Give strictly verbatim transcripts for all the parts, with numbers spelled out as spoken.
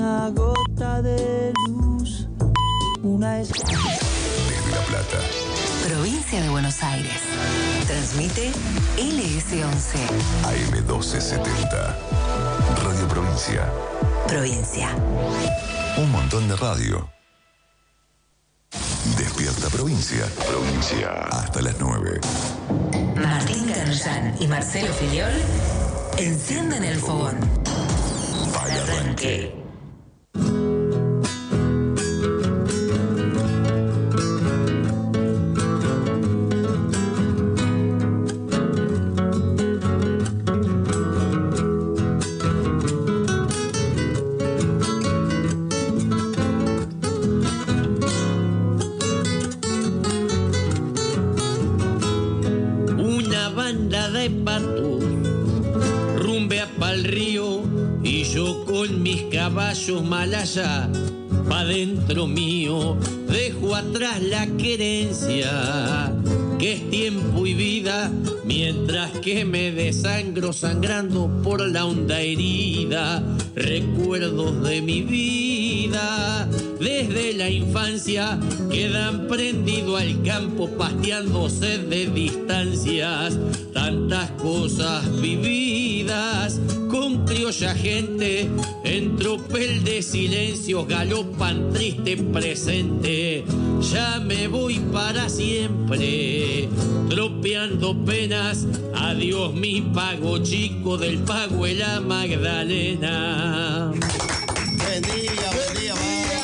una gota de luz, una es... Desde La Plata, provincia de Buenos Aires. Transmite L S once. A M doce setenta. Radio Provincia. Provincia. Un montón de radio. Despierta Provincia. Provincia. Hasta las nueve. Martín Canellán y Marcelo Filiol encienden el fogón. Para arranque. Caballos malaya, pa' dentro mío, dejo atrás la querencia, que es tiempo y vida, mientras que me desangro sangrando por la honda herida, recuerdos de mi vida, desde la infancia, quedan prendido al campo pasteándose de distancias, tantas cosas vividas, con criolla gente, en tropel de silencios galopan triste presente. Ya me voy para siempre, tropeando penas. Adiós mi pago chico del pago de la Magdalena. Buen día, buen día,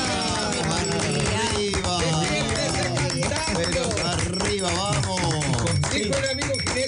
vamos. Arriba. Arriba, vamos. Dijo el amigo Ginés.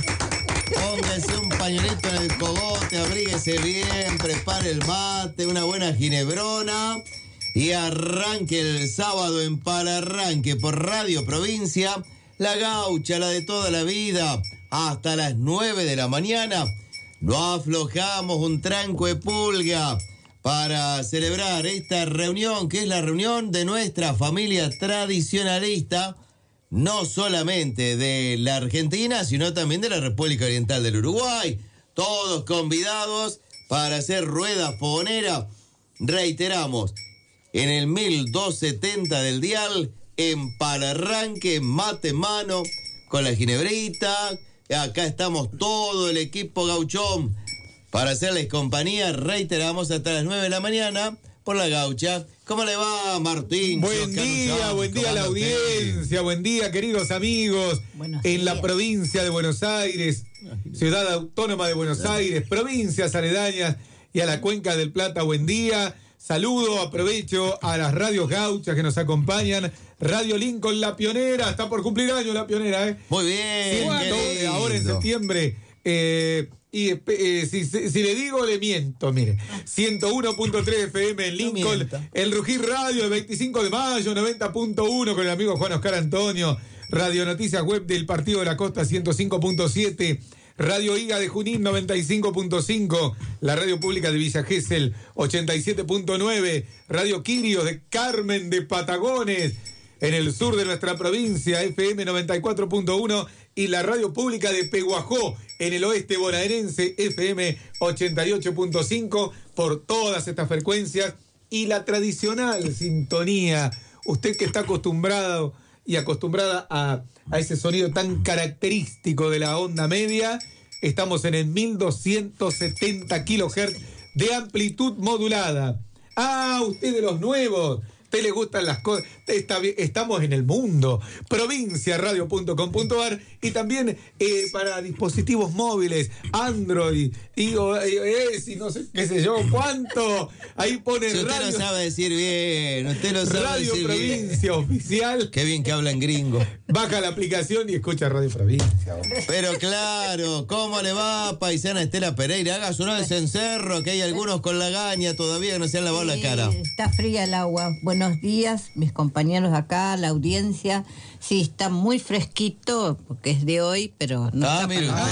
Póngase un pañuelito en el cogote, abríguese bien, prepare el mate, una buena ginebrona y arranque el sábado en Para Arranque por Radio Provincia, la gaucha, la de toda la vida, hasta las nueve de la mañana. No aflojamos un tranco de pulga para celebrar esta reunión, que es la reunión de nuestra familia tradicionalista, no solamente de la Argentina, sino también de la República Oriental del Uruguay. Todos convidados para hacer rueda fogonera. Reiteramos, en el mil doscientos setenta del dial, en Para Arranque, mate en mano, con la ginebrita. Acá estamos todo el equipo gauchón para hacerles compañía. Reiteramos, hasta las nueve de la mañana por la gaucha. ¿Cómo le va, Martín? Buen día, buen día a la audiencia, buen día, queridos amigos. Buenos en la días. provincia de Buenos Aires, ciudad autónoma de Buenos Aires, provincias aledañas y a la Cuenca del Plata, buen día. Saludo, aprovecho a las radios gauchas que nos acompañan. Radio Lincoln, La Pionera, está por cumplir año La Pionera, ¿eh? Muy bien. Ciento, qué ahora en lindo. septiembre. Eh, y eh, si, si, si le digo, le miento, mire. ciento uno punto tres F M en Lincoln. mienta. El Rugir Radio, el veinticinco de mayo, noventa punto uno con el amigo Juan Oscar Antonio. Radio Noticias Web del Partido de la Costa, ciento cinco punto siete. Radio Higa de Junín, noventa y cinco punto cinco. La Radio Pública de Villa Gesell, ochenta y siete punto nueve. Radio Quirios de Carmen de Patagones, en el sur de nuestra provincia, F M noventa y cuatro punto uno. Y la Radio Pública de Peguajó, en el oeste bonaerense, F M ochenta y ocho punto cinco, por todas estas frecuencias. Y la tradicional sintonía, usted que está acostumbrado y acostumbrada a, a ese sonido tan característico de la onda media, estamos en el mil doscientos setenta kilohertz de amplitud modulada. Ah, usted de los nuevos, usted le gustan las cosas, está bien, estamos en el mundo, provincia radio punto com punto ar, y también eh, para dispositivos móviles, Android, y iOS, y no sé qué sé yo, cuánto, ahí pone Si usted radio, lo sabe decir bien, usted lo sabe Radio decir Provincia bien. Oficial. Qué bien que hablan gringo. Baja la aplicación y escucha Radio Provincia. Pero claro, ¿cómo le va, paisana Estela Pereira? Haga su nuevo cencerro, que hay algunos con la gaña todavía que no se han lavado la Sí, cara. está fría el agua. Buenos días, mis compañeros acá, la audiencia. Sí, está muy fresquito, porque es de hoy, pero no Ah, está mire para- usted.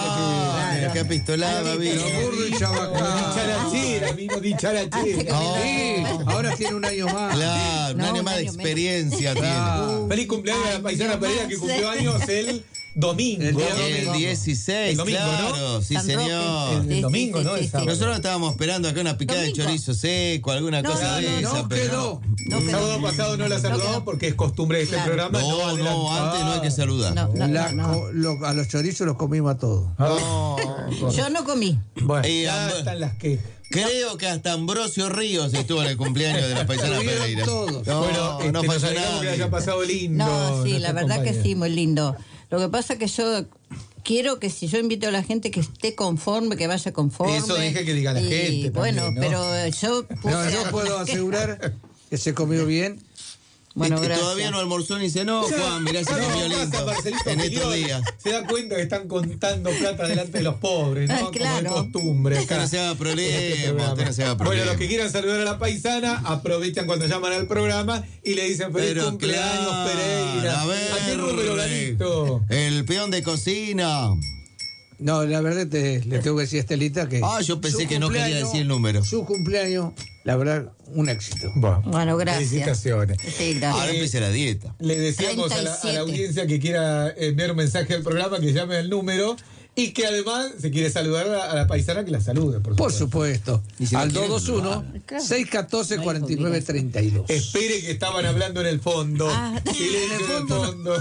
Ah, mira qué apistolada, Ahorita vino. ya. Burro y chabacá. Dicharachera, vino dicharachera. Oh, Sí, ahora tiene un año más. claro, un No, año un más de año menos. experiencia tiene. Feliz cumpleaños a la paisana Ay, Pereira, que no cumplió sé. años el domingo. El día El domingo. dieciséis, El domingo, claro, ¿no? sí San señor. El, el Sí, domingo, sí, ¿no? sí, El sí. sábado. Nosotros estábamos esperando acá una picada de Domingo. chorizo seco, alguna No, cosa no, de no, esa, no pero quedó. No El quedó. sábado pasado no la saludamos quedó. porque es costumbre de este Claro. programa. No, no, adelantar. antes no hay que saludar. No, no, La no, no. co- lo- a los chorizos los comimos a todos. Ah, Yo no comí. bueno, Y ya amb- están las quejas. Creo que hasta Ambrosio Ríos estuvo en el cumpleaños de la paisana Estuvieron Pereira. todos. No, bueno, este, no nos pasó alegramos que nada. haya pasado lindo. No, sí, nuestra la verdad que compañera. sí, muy lindo. Lo que pasa que yo quiero que si yo invito a la gente que esté conforme, que vaya conforme. Eso dije que diga la Y, gente Bueno, también, ¿no? pero yo puse No, yo algunas puedo quejas. asegurar que se comió bien. Bueno, Este, gracias. todavía no almorzó ni cenó, Juan, mirá si No, comió pasa, lindo Marcelito en estos Filiol. días. Se da cuenta que están contando plata delante de los pobres, ¿no? Ah, Como claro. de costumbre. Usted no se haga En este problema, programa. usted no se haga Bueno, problema. los que quieran saludar a la paisana, aprovechan cuando llaman al programa y le dicen feliz Pero cumpleaños, claro, Pereira. a ver, ¿A qué número, Galito? El peón de cocina. No, la verdad te, le tengo que decir a Estelita que. Ah, yo pensé su que no quería cumpleaños- decir el número. Su cumpleaños, la verdad, un éxito. Bueno, gracias. Felicitaciones. Sí, gracias. Ahora empieza la dieta. Le decíamos a la, a la treinta y siete. audiencia que quiera enviar un mensaje al programa que llame al número y que además se quiere saludar a, a la paisana que la salude, por Por supuesto. supuesto. Y si Al no quieren, dos dos uno, Claro. seis uno cuatro, cuatro nueve tres dos. Espere que estaban hablando en el fondo. Ah. Silencio en el fondo.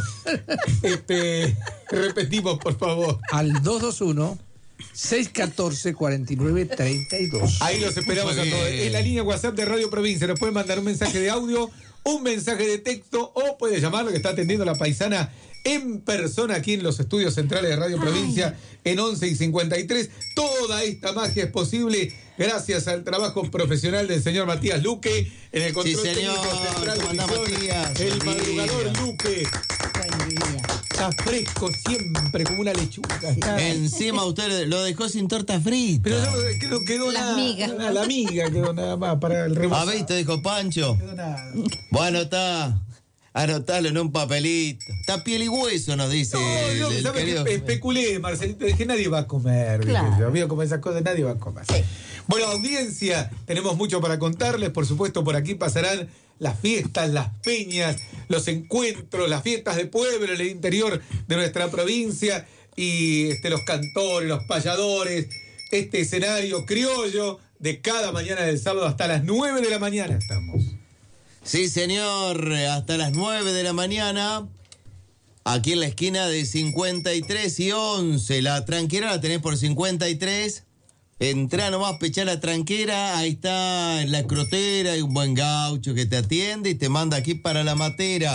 Este, repetimos, por favor. Al dos dos uno, seis uno cuatro, cuatro nueve tres dos. Ahí los esperamos Muy a todos. bien. En la línea WhatsApp de Radio Provincia. Nos pueden mandar un mensaje de audio, un mensaje de texto o puede llamar, lo que está atendiendo la paisana en persona aquí en los estudios centrales de Radio Provincia en once y cincuenta y tres. Toda esta magia es posible gracias al trabajo profesional del señor Matías Luque en el control Sí, señor. técnico central de ¿Cómo anda, Visión, Matías? el Buen madrugador día. Luque. Buen día. Está fresco siempre como una lechuga. Está- Encima usted lo dejó sin torta frita. Pero no, que no quedó Las nada. migas. nada, La miga quedó nada más para el ¿Ah, rebozado. viste? Dijo Pancho. No quedó nada. Bueno, está. Anotalo en un papelito. Está piel y hueso, nos dice No, el, no, el ¿sabes querido. qué? Especulé, Marcelito, dije nadie va a comer. dije Claro. yo. Vio como esas cosas, nadie va a comer. Sí. Bueno, audiencia, tenemos mucho para contarles. Por supuesto, por aquí pasarán las fiestas, las peñas, los encuentros, las fiestas de pueblo en el interior de nuestra provincia y este, los cantores, los payadores, este escenario criollo de cada mañana del sábado hasta las nueve de la mañana estamos. Sí, señor, hasta las nueve de la mañana, aquí en la esquina de cincuenta y tres y once. La tranquera la tenés por cincuenta y tres. Entrá nomás, pechá la tranquera, ahí está en la crotera, hay un buen gaucho que te atiende y te manda aquí para la matera.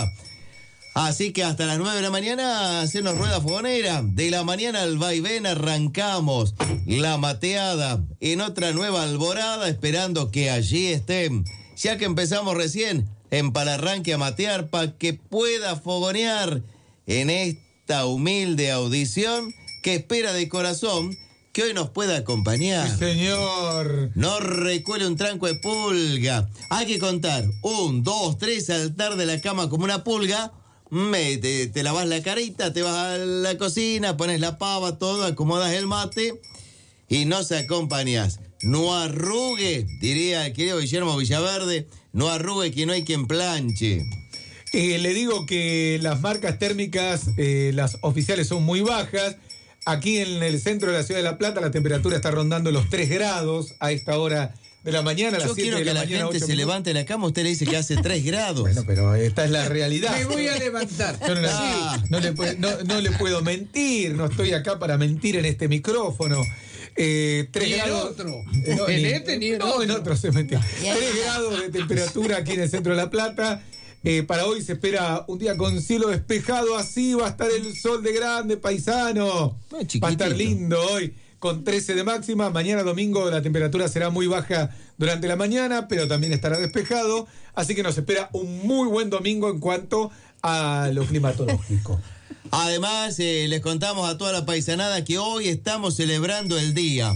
Así que hasta las nueve de la mañana hacernos rueda fogonera. De la mañana al vaivén arrancamos la mateada en otra nueva alborada, esperando que allí estén. Ya que empezamos recién en Palarranque a matear para que pueda fogonear en esta humilde audición que espera de corazón que hoy nos pueda acompañar. Sí, señor. No recuele un tranco de pulga. Hay que contar. Un, dos, tres, saltar de la cama como una pulga. Me, te, te lavas la carita, te vas a la cocina, pones la pava, todo, acomodas el mate y nos acompañas. No arrugue, diría el querido Guillermo Villaverde, no arrugue que no hay quien planche. Eh, le digo que las marcas térmicas, eh, las oficiales son muy bajas. Aquí en el centro de la ciudad de La Plata la temperatura está rondando los tres grados a esta hora de la mañana. A las Yo siete quiero de que la la mañana, gente ocho se minutos. levante de la cama, usted le dice que hace tres grados. Bueno, pero esta es la realidad. Me voy a levantar. Yo no, le- Ah. no le puedo, no- no le puedo mentir, no estoy acá para mentir en este micrófono. Eh, tres Ni en grados. otro. Eh, no, En este ni en no, en otro. otro se metió. Y ahí- Tres grados de temperatura aquí en el centro de La Plata. Eh, para hoy se espera un día con cielo despejado, así va a estar el sol de grande, paisano. Ah, chiquitito. Va a estar lindo hoy, con trece de máxima. Mañana domingo la temperatura será muy baja durante la mañana, pero también estará despejado. Así que nos espera un muy buen domingo en cuanto a lo climatológico. Además, eh, les contamos a toda la paisanada que hoy estamos celebrando el Día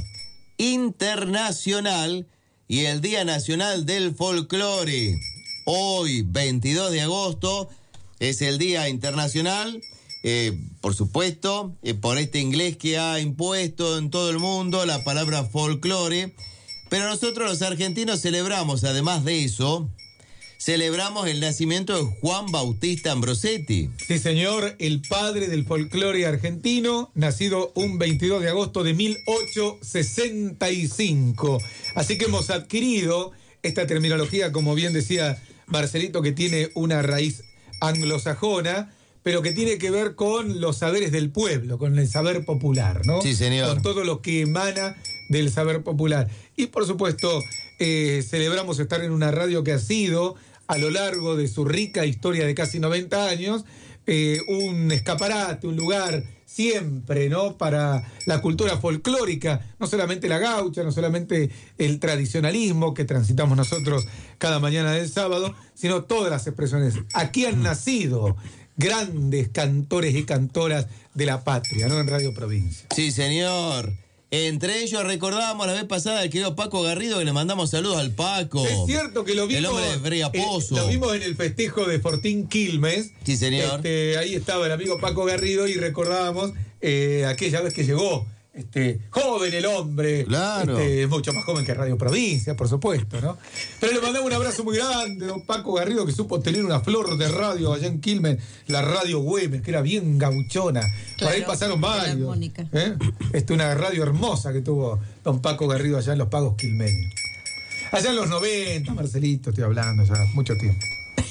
Internacional y el Día Nacional del Folclore. Hoy, veintidós de agosto, es el Día Internacional, eh, por supuesto, eh, por este inglés que ha impuesto en todo el mundo la palabra folclore. Pero nosotros los argentinos celebramos, además de eso, celebramos el nacimiento de Juan Bautista Ambrosetti. Sí, señor, el padre del folclore argentino, nacido un veintidós de agosto de mil ochocientos sesenta y cinco. Así que hemos adquirido esta terminología, como bien decía Marcelito, que tiene una raíz anglosajona, pero que tiene que ver con los saberes del pueblo, con el saber popular, ¿no? Sí, señor. Con todo lo que emana del saber popular. Y, por supuesto, eh, celebramos estar en una radio que ha sido, a lo largo de su rica historia de casi noventa años, eh, un escaparate, un lugar siempre, ¿no?, para la cultura folclórica, no solamente la gaucha, no solamente el tradicionalismo que transitamos nosotros cada mañana del sábado, sino todas las expresiones. Aquí han nacido grandes cantores y cantoras de la patria, ¿no?, en Radio Provincia. Sí, señor. Entre ellos recordábamos la vez pasada al querido Paco Garrido, que le mandamos saludos al Paco. Es cierto que lo vimos. El hombre de Brea Pozo. Eh, lo vimos en el festejo de Fortín Quilmes. Sí, señor. Este, ahí estaba el amigo Paco Garrido y recordábamos eh, aquella vez que llegó. Este, joven el hombre, claro. Este, mucho más joven que Radio Provincia, por supuesto, ¿no? Pero le mandamos un abrazo muy grande, don Paco Garrido, que supo tener una flor de radio allá en Quilmes, la radio Güemes, que era bien gauchona. Claro, por ahí pasaron varios. Mónica. ¿eh? Este, una radio hermosa que tuvo don Paco Garrido allá en los pagos quilmeños. Allá en los noventa, Marcelito, estoy hablando ya, mucho tiempo.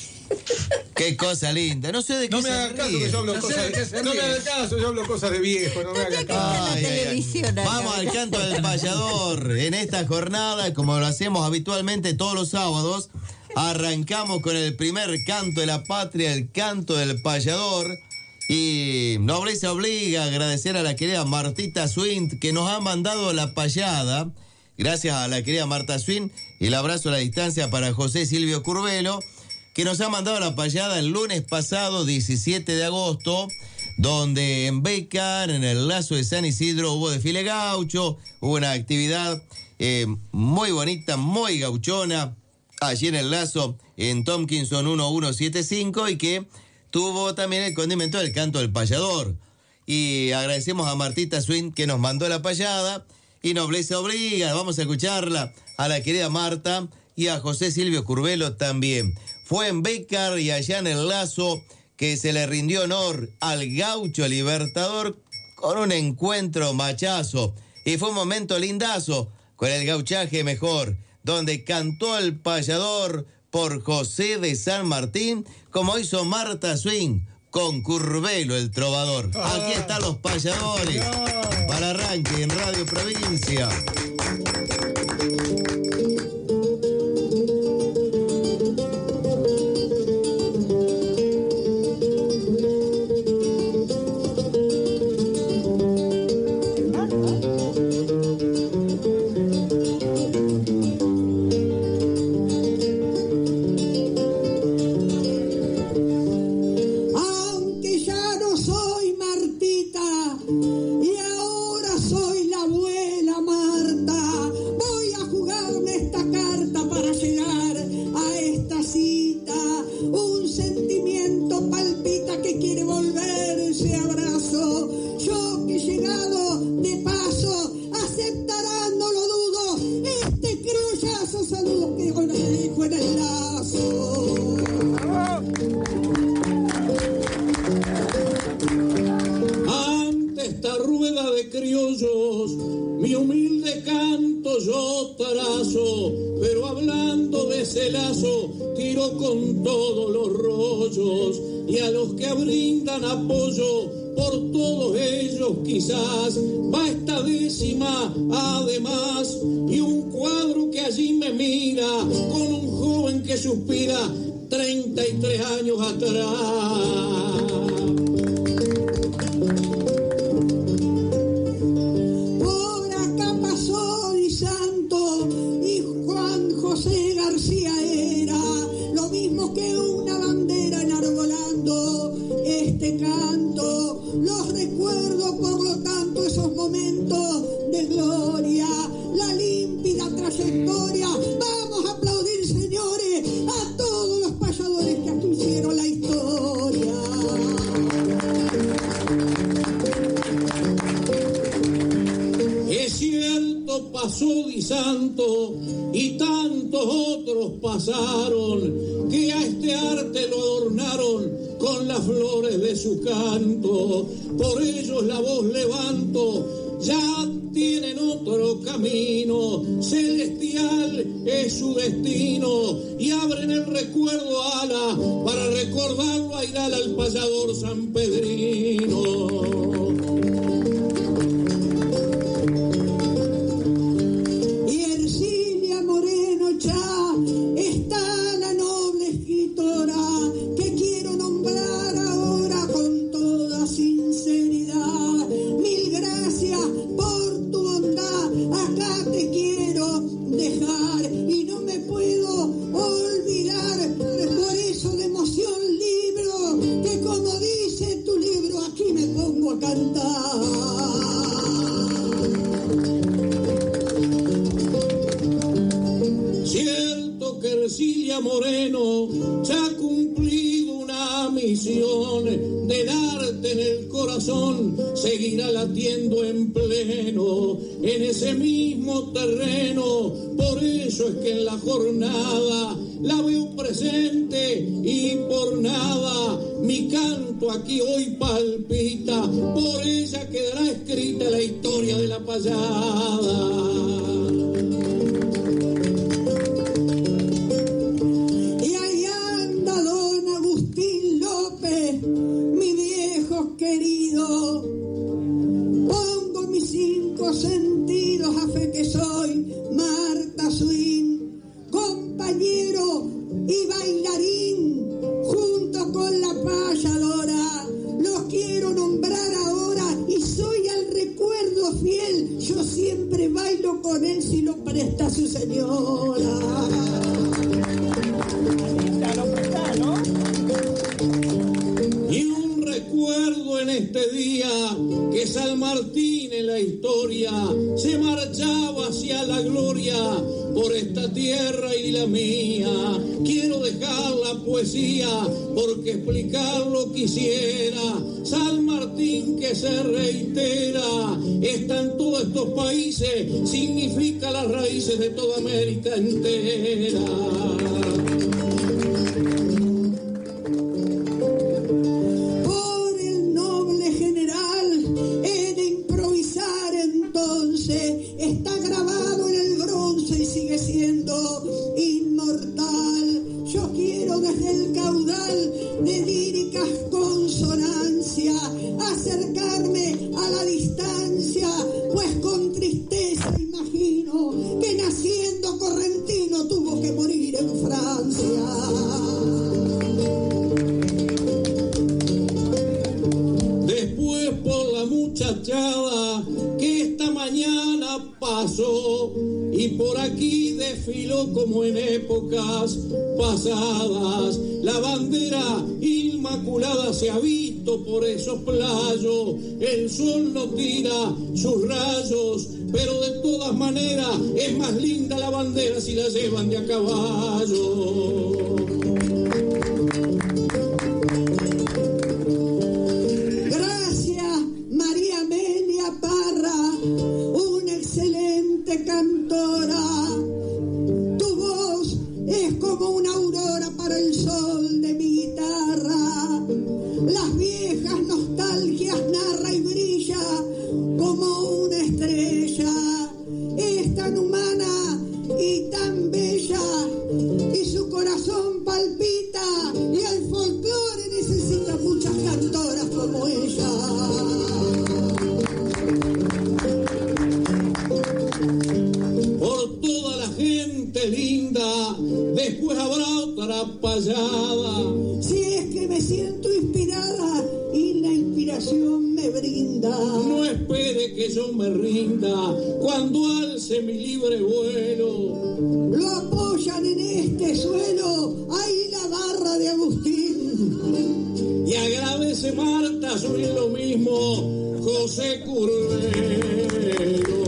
Qué cosa linda. No sé de qué No me se haga caso ríe. que yo hablo No sé cosas de qué se de, no me ríe. haga caso, yo hablo cosas de viejo, no me haga caso. la televisión acá. Vamos al canto del payador. En esta jornada, como lo hacemos habitualmente todos los sábados, arrancamos con el primer canto de la patria, el canto del payador. Y nobleza obliga a agradecer a la querida Martita Swint, que nos ha mandado la payada. Gracias a la querida Marta Swint. Y el abrazo a la distancia para José Silvio Curvelo, que nos ha mandado la payada el lunes pasado, diecisiete de agosto, donde en Bécar, en el Lazo de San Isidro, hubo desfile gaucho, hubo una actividad eh, muy bonita, muy gauchona, allí en el Lazo, en Tompkinson mil ciento setenta y cinco, y que tuvo también el condimento del canto del payador. Y agradecemos a Martita Swin, que nos mandó la payada, y nobleza obliga, vamos a escucharla, a la querida Marta y a José Silvio Curvelo también. Fue en Bécar y allá en el Lazo que se le rindió honor al gaucho libertador con un encuentro machazo. Y fue un momento lindazo con el gauchaje mejor, donde cantó el payador por José de San Martín, como hizo Marta Swing con Curvelo el trovador. Aquí están los payadores para arranque en Radio Provincia. Aunque ya no soy Martita y ahora soy la abuela Marta, voy a jugarme esta carta para llegar a esta cita. Un sentimiento palpita que quiere volverse abrazo. Yo que he llegado de paso, aceptarán, no lo dudo, este criollazo. Saludos que con el dejo en el lazo. Ante esta rueda de criollos, mi humilde canto yo trazo, pero hablando de ese lazo, tiro con todos los rollos, y a los que brindan apoyo, por todos ellos quizás, va esta décima además, y un cuadro que allí me mira, con un joven que suspira, treinta y tres años atrás. Por acá pasó Di Santo y Juan José García era lo mismo que una bandera enarbolando este canto. Los recuerdo, por lo tanto, esos momentos de gloria, la límpida trayectoria. Vamos a aplaudir, señores, a todos los payadores que aquí hicieron la historia. Es cierto, pasó Di Santo y tantos otros pasaron, que de arte lo adornaron con las flores de su canto. Por ellos la voz levanto, ya tienen otro camino, celestial es su destino, y abren el recuerdo ala para recordarlo a Iral al payador sanpedrino. Y Ercilia Moreno Chá está la noble escritora que quiero nombrar ahora con toda sinceridad. Mil gracias por tu bondad, acá te quiero dejar y no me puedo olvidar, por eso de emoción libro, que como dice tu libro aquí me pongo a cantar. Cierto que Ercilia Moreno ya ha cumplido una misión, del arte en el corazón seguirá latiendo en pleno, en ese mismo terreno. Por eso es que en la jornada la veo presente y por nada mi canto aquí hoy palpita, por ella quedará escrita la historia de la payada. Y ahí anda don Agustín López, mi viejo querido. Pongo mis cinco sentidos a fe que soy Marta Swing, compañero y bailarín, junto con la payadora. Los quiero nombrar ahora y soy al recuerdo fiel. Yo siempre bailo con él si lo presta su señora. Y un recuerdo en este día que San Martín en la historia se marchaba hacia la gloria por esta tierra y la mía. Quiero dejar la poesía porque explicarlo quisiera. San Martín que se reitera está en todos estos países, significa las raíces de toda América entera. Está grabado en el bronce y sigue siendo inmortal. Yo quiero desde el caudal de líricas consonancia acercarme a la distancia, pues con tristeza imagino que naciendo correntino tuvo que morir en Francia. Después por la muchachada que esta mañana pasó y por aquí desfiló como en épocas pasadas. La bandera inmaculada se ha visto por esos playos, el sol no tira sus rayos, pero de todas maneras es más linda la bandera si la llevan de a caballo. Cantora, tu voz es como una aurora para el sol de mi guitarra. Las viejas nostalgias narra y brilla como una estrella. Es tan humana y tan bella y su corazón palpita y el folclore necesita muchas cantoras como ella. Por toda la gente linda, después habrá otra payada. Si es que me siento inspirada y la inspiración me brinda. No espere que yo me rinda cuando alce mi libre vuelo. Lo apoyan en este suelo, ahí la barra de Agustín. Y agradece Marta, soy lo mismo, José Curvelo.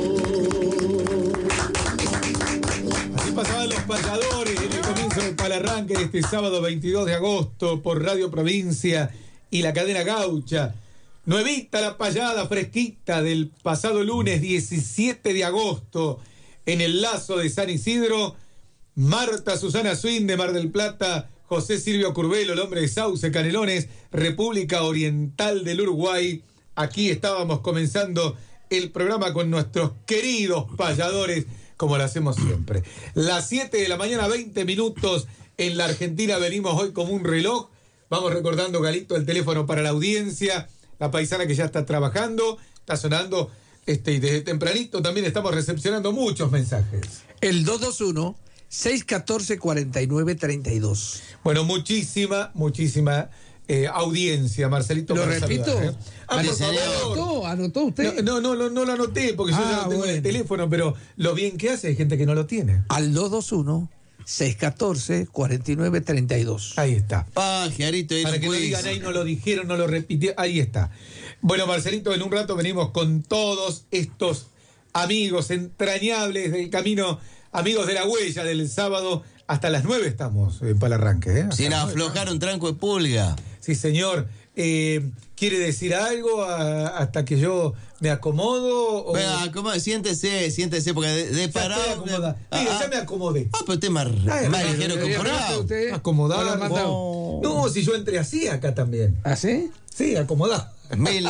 Pasaban los payadores en el comienzo del palarranque de este sábado veintidós de agosto por Radio Provincia y la cadena Gaucha. Nuevita la payada fresquita del pasado lunes diecisiete de agosto en el Lazo de San Isidro. Marta Susana Swing de Mar del Plata José Silvio Curbelo, el hombre de Sauce, Canelones, República Oriental del Uruguay. Aquí estábamos comenzando el programa con nuestros queridos payadores, como lo hacemos siempre. Las siete de la mañana, veinte minutos. En la Argentina venimos hoy como un reloj. Vamos recordando, Galito, el teléfono para la audiencia. La paisana que ya está trabajando, está sonando, este, y desde tempranito también estamos recepcionando muchos mensajes. El dos dos uno, seis uno cuatro, cuatro nueve tres dos. Bueno, muchísima, muchísima eh, audiencia, Marcelito. ¿Lo repito? Saludar, ¿eh? Ah, por favor. ¿Anotó, anotó usted? No, no, no, no lo anoté porque yo Ah, ya lo tengo bueno. en el teléfono, pero lo bien que hace hay gente que no lo tiene. Al dos dos uno, seis uno cuatro, cuatro nueve tres dos. Ahí está. Pajarito, Para que no digan ahí, no lo dijeron, no lo repitieron. Ahí está. Bueno, Marcelito, en un rato venimos con todos estos amigos entrañables del camino, amigos de la huella del sábado. Hasta las nueve estamos eh, para el arranque. ¿eh? Sin aflojar un tranco de pulga. Sí, señor. Eh, ¿Quiere decir algo a- hasta que yo me acomodo? O... Venga, acomoda, siéntese, siéntese, porque de, de Ya parado. estoy acomodado. Mire, Ah, ya me acomodé. Ah, pero usted es más, Ay, más ay, ligero ay, que un ay, forrado. usted? Acomodado. ¿No lo ha mandado? No, si yo entré así acá también. ¿Ah, sí? Sí, acomodado. Mil-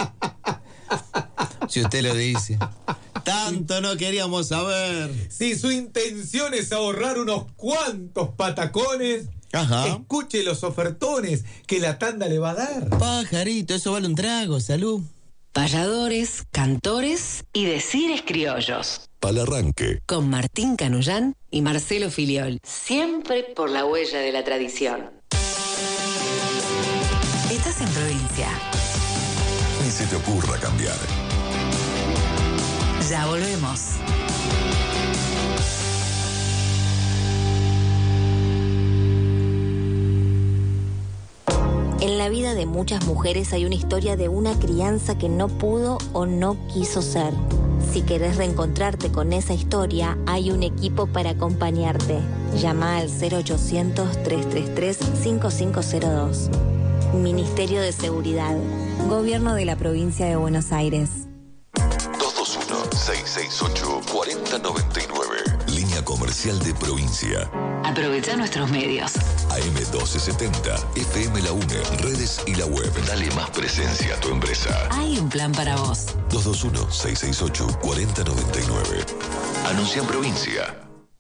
Si usted lo dice. Tanto no queríamos saber. Si su intención es ahorrar unos cuantos patacones, Ajá. escuche los ofertones que la tanda le va a dar. Pajarito, eso vale un trago, salud. Payadores, cantores y decires criollos. Palarranque. Con Martín Canullán y Marcelo Filiol. Siempre por la huella de la tradición. Estás en provincia. Ni se te ocurra cambiar. Ya volvemos. En la vida de muchas mujeres hay una historia de una crianza que no pudo o no quiso ser. Si querés reencontrarte con esa historia, hay un equipo para acompañarte. Llama al cero ochocientos, trescientos treinta y tres, cincuenta y cinco cero dos. Ministerio de Seguridad. Gobierno de la Provincia de Buenos Aires. dos dos uno, seis seis ocho, cuatro cero nueve nueve. Línea comercial de provincia. Aprovecha nuestros medios. A M doce setenta, F M La UNE, redes y la web. Dale más presencia a tu empresa. Hay un plan para vos. dos dos uno, seis seis ocho, cuatro cero nueve nueve. Anuncia en provincia.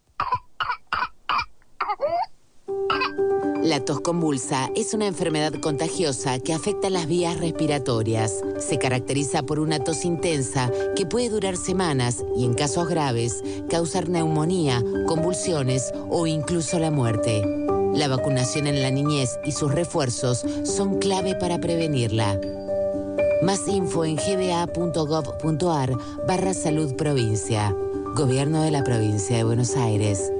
La tos convulsa es una enfermedad contagiosa que afecta las vías respiratorias. Se caracteriza por una tos intensa que puede durar semanas y, en casos graves, causar neumonía, convulsiones o incluso la muerte. La vacunación en la niñez y sus refuerzos son clave para prevenirla. Más info en gba.gov.ar barra salud provincia. Gobierno de la Provincia de Buenos Aires.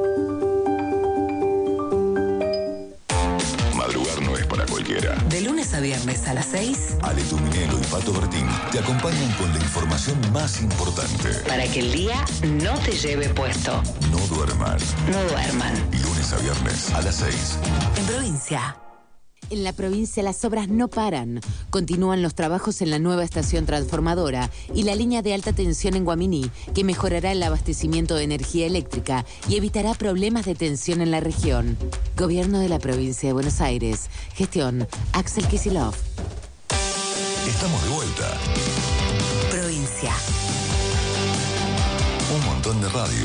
Madrugar no es para cualquiera. De lunes a viernes a las seis. Ale Tuminelo y Pato Bertín te acompañan con la información más importante. Para que el día no te lleve puesto. No duerman. No duerman. Lunes a viernes a las seis. En provincia. En la provincia las obras no paran. Continúan los trabajos en la nueva estación transformadora y la línea de alta tensión en Guaminí, que mejorará el abastecimiento de energía eléctrica y evitará problemas de tensión en la región. Gobierno de la Provincia de Buenos Aires. Gestión Axel Kicillof. Estamos de vuelta. Provincia. Un montón de radio.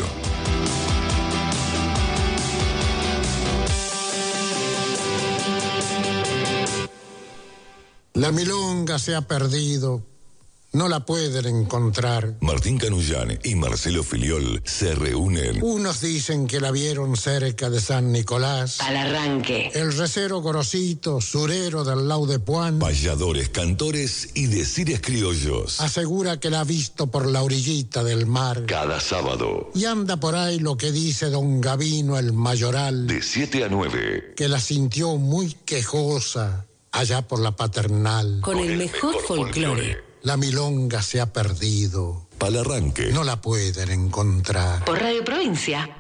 La milonga se ha perdido, no la pueden encontrar. Martín Canullán y Marcelo Filiol se reúnen. Unos dicen que la vieron cerca de San Nicolás. Al arranque. El recero Gorosito, surero del Laude Puan, Payadores, cantores y decires criollos. asegura que la ha visto por la orillita del mar. Cada sábado, Y anda por ahí lo que dice don Gavino el Mayoral, de siete a nueve. que la sintió muy quejosa allá por la Paternal. Con el mejor folclore. La milonga se ha perdido, Palarranque. no la pueden encontrar. Por Radio Provincia.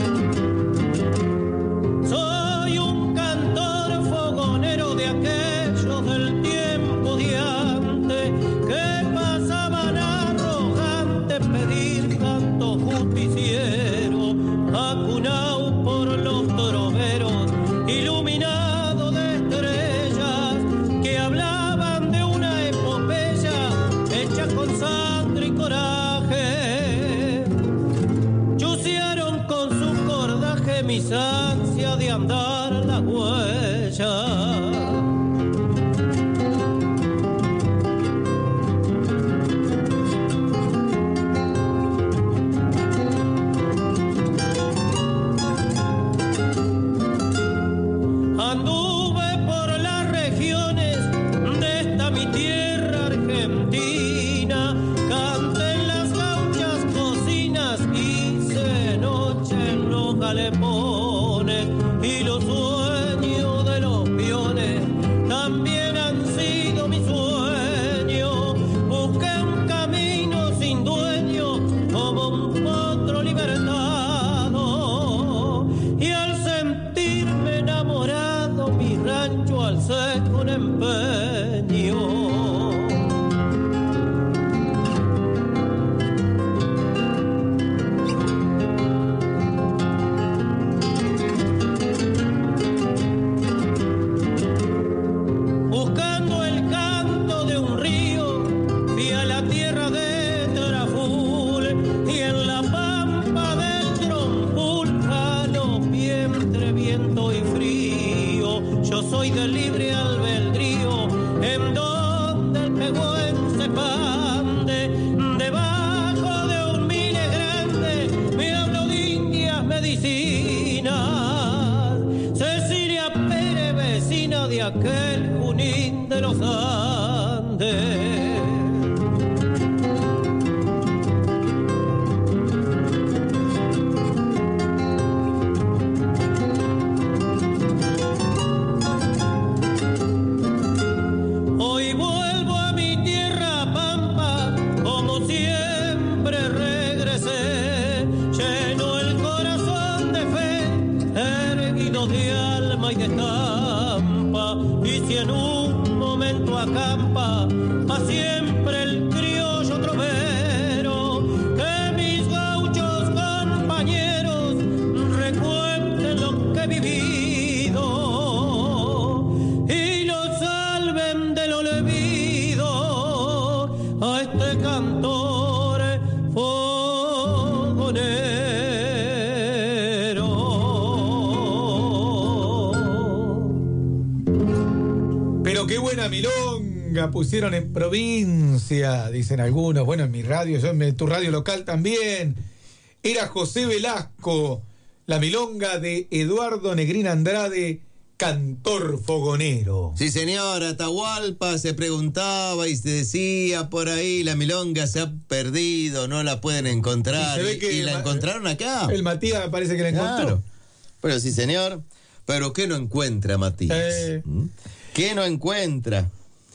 Soy un cantor fogonero de aquellos Anduve por las regiones de esta mi tierra argentina, canté en las gauchas cocinas, hice noche en los galepones, y los sueños de los peones también han sido mi sueño. Busqué un camino sin dueño como un potro libertado, y al sentirme enamorado mi rancho alcé con empeño. Buscando el canto de un río, fui a la tierra de Taraful, y en la pampa del Trompul galopé entre viento y frío. Yo soy del libre albedrío, en donde el pegüen se pande, debajo de un mine grande, me hablo de indias medicinas. Cecilia Pérez, vecina de aquel Junín de los Andes. Hoy vuelvo a mi tierra pampa, como siempre regresé, lleno el corazón de fe, erguido de alma y de estampa, y si en un momento acampa, pa' siempre el criollo trovero, que mis gauchos compañeros recuerden lo que he vivido, y lo salven del olvido a este cantor fogonero. Pero qué buena milonga pusieron en provincia, dicen algunos. Bueno, en mi radio, yo en tu radio local también. Era José Velasco, la milonga de Eduardo Negrín Andrade, cantor fogonero. Sí, señor, Atahualpa se preguntaba y se decía por ahí, la milonga se ha perdido, no la pueden encontrar. Y, se ve que ¿Y la el, encontraron acá? El Matías parece que la encontró. Claro. Pero sí, señor. Pero ¿qué no encuentra, Matías? Eh. ¿Mm? ¿Qué no encuentra?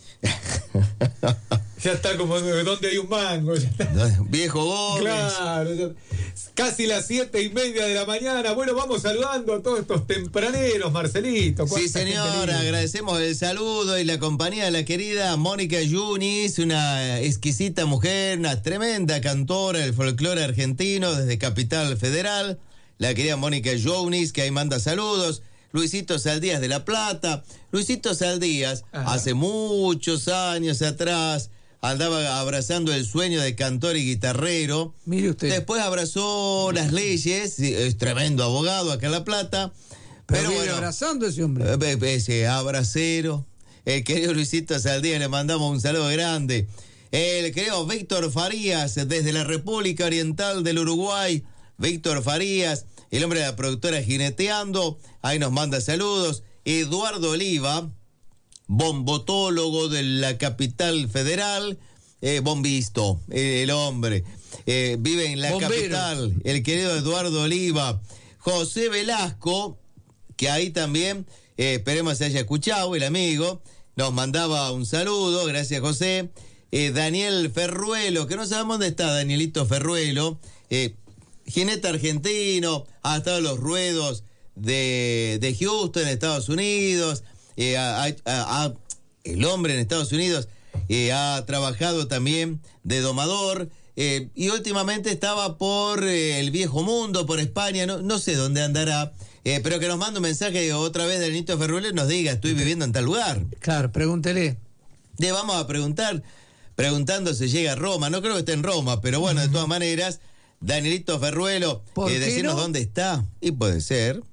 Ya está como donde hay un mango. Ya está. Viejo Gómez. Claro. Ya, casi las siete y media de la mañana. Bueno, vamos saludando a todos estos tempraneros, Marcelito. Sí, señor. Agradecemos el saludo y la compañía de la querida Mónica Yunis, una exquisita mujer, una tremenda cantora del folclore argentino desde Capital Federal. La querida Mónica Yunis, que ahí manda saludos. Luisito Saldías de La Plata. Luisito Saldías, Ajá. hace muchos años atrás, andaba abrazando el sueño de cantor y guitarrero. Mire usted. Después abrazó las leyes, es tremendo abogado acá en La Plata. Pero, pero bueno, abrazando ese hombre. Ese abracero. El querido Luisito Saldías, le mandamos un saludo grande. El querido Víctor Farías, desde la República Oriental del Uruguay. Víctor Farías, el hombre de la productora Jineteando, ahí nos manda saludos. Eduardo Oliva, bombotólogo de la Capital Federal, eh, bombisto, eh, el hombre, eh, vive en la Bombero. Capital, el querido Eduardo Oliva. José Velasco, que ahí también, eh, esperemos se haya escuchado, el amigo, nos mandaba un saludo, gracias José. Eh, Daniel Ferruelo, que no sabemos dónde está Danielito Ferruelo, eh, jinete argentino, ha estado en los ruedos de, de Houston, Estados Unidos, eh, a, a, a, el hombre en Estados Unidos eh, ha trabajado también de domador, eh, y últimamente estaba por eh, el viejo mundo, por España, no, no sé dónde andará, eh, pero que nos mande un mensaje otra vez de Danielito Ferruelo y nos diga, estoy viviendo en tal lugar. Claro, pregúntele. Le vamos a preguntar, preguntando si llega a Roma, no creo que esté en Roma, pero bueno, uh-huh. de todas maneras, Danielito Ferruelo, eh, decirnos no? dónde está. Y puede ser.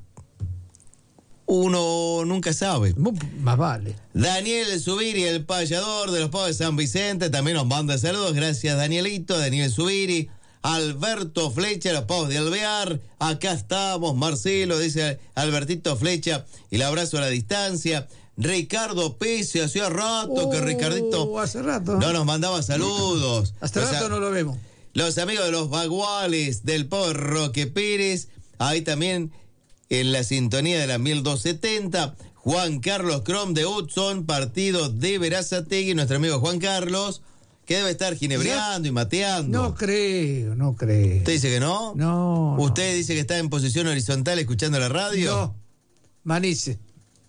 Uno nunca sabe. Más vale. Daniel Zubiri, el payador de los Pavos de San Vicente, también nos manda saludos. Gracias, Danielito. Daniel Zubiri. Alberto Flecha, los pavos de Alvear. Acá estamos, Marcelo, dice Albertito Flecha. El abrazo a la distancia. Ricardo Pese, hacía rato oh, que Ricardito hace rato. no nos mandaba saludos. Hace los, rato no lo vemos. Los amigos de los Baguales, del pavo Roque Pérez. Ahí también en la sintonía de la mil doscientos setenta. Juan Carlos Crom de Hudson, partido de Verazategui, nuestro amigo Juan Carlos, que debe estar ginebreando y mateando. No creo, no creo. ¿Usted dice que no? No. ¿Usted no. dice que está en posición horizontal escuchando la radio? No, Manice.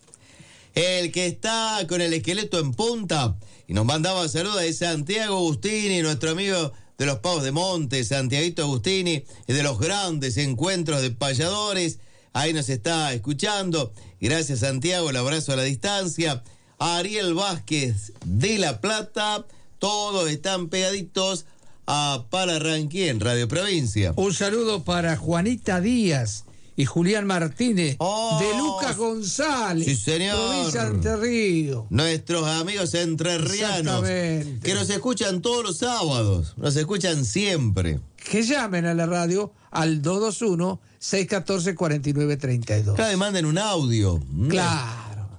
El que está con el esqueleto en punta y nos mandaba saludos es Santiago Agustini, nuestro amigo de los Pavos de Monte, Santiaguito Agustini, y de los grandes encuentros de payadores. Ahí nos está escuchando. Gracias, Santiago, el abrazo a la distancia. Ariel Vázquez de La Plata, todos están pegaditos a Palarranqui en Radio Provincia. Un saludo para Juanita Díaz y Julián Martínez, oh, de Lucas González, sí, señor. Provincia de Entre Ríos. Nuestros amigos entrerrianos, que nos escuchan todos los sábados, nos escuchan siempre. Que llamen a la radio al dos dos uno, seis uno cuatro, cuatro nueve tres dos. Claro, y manden un audio. Claro.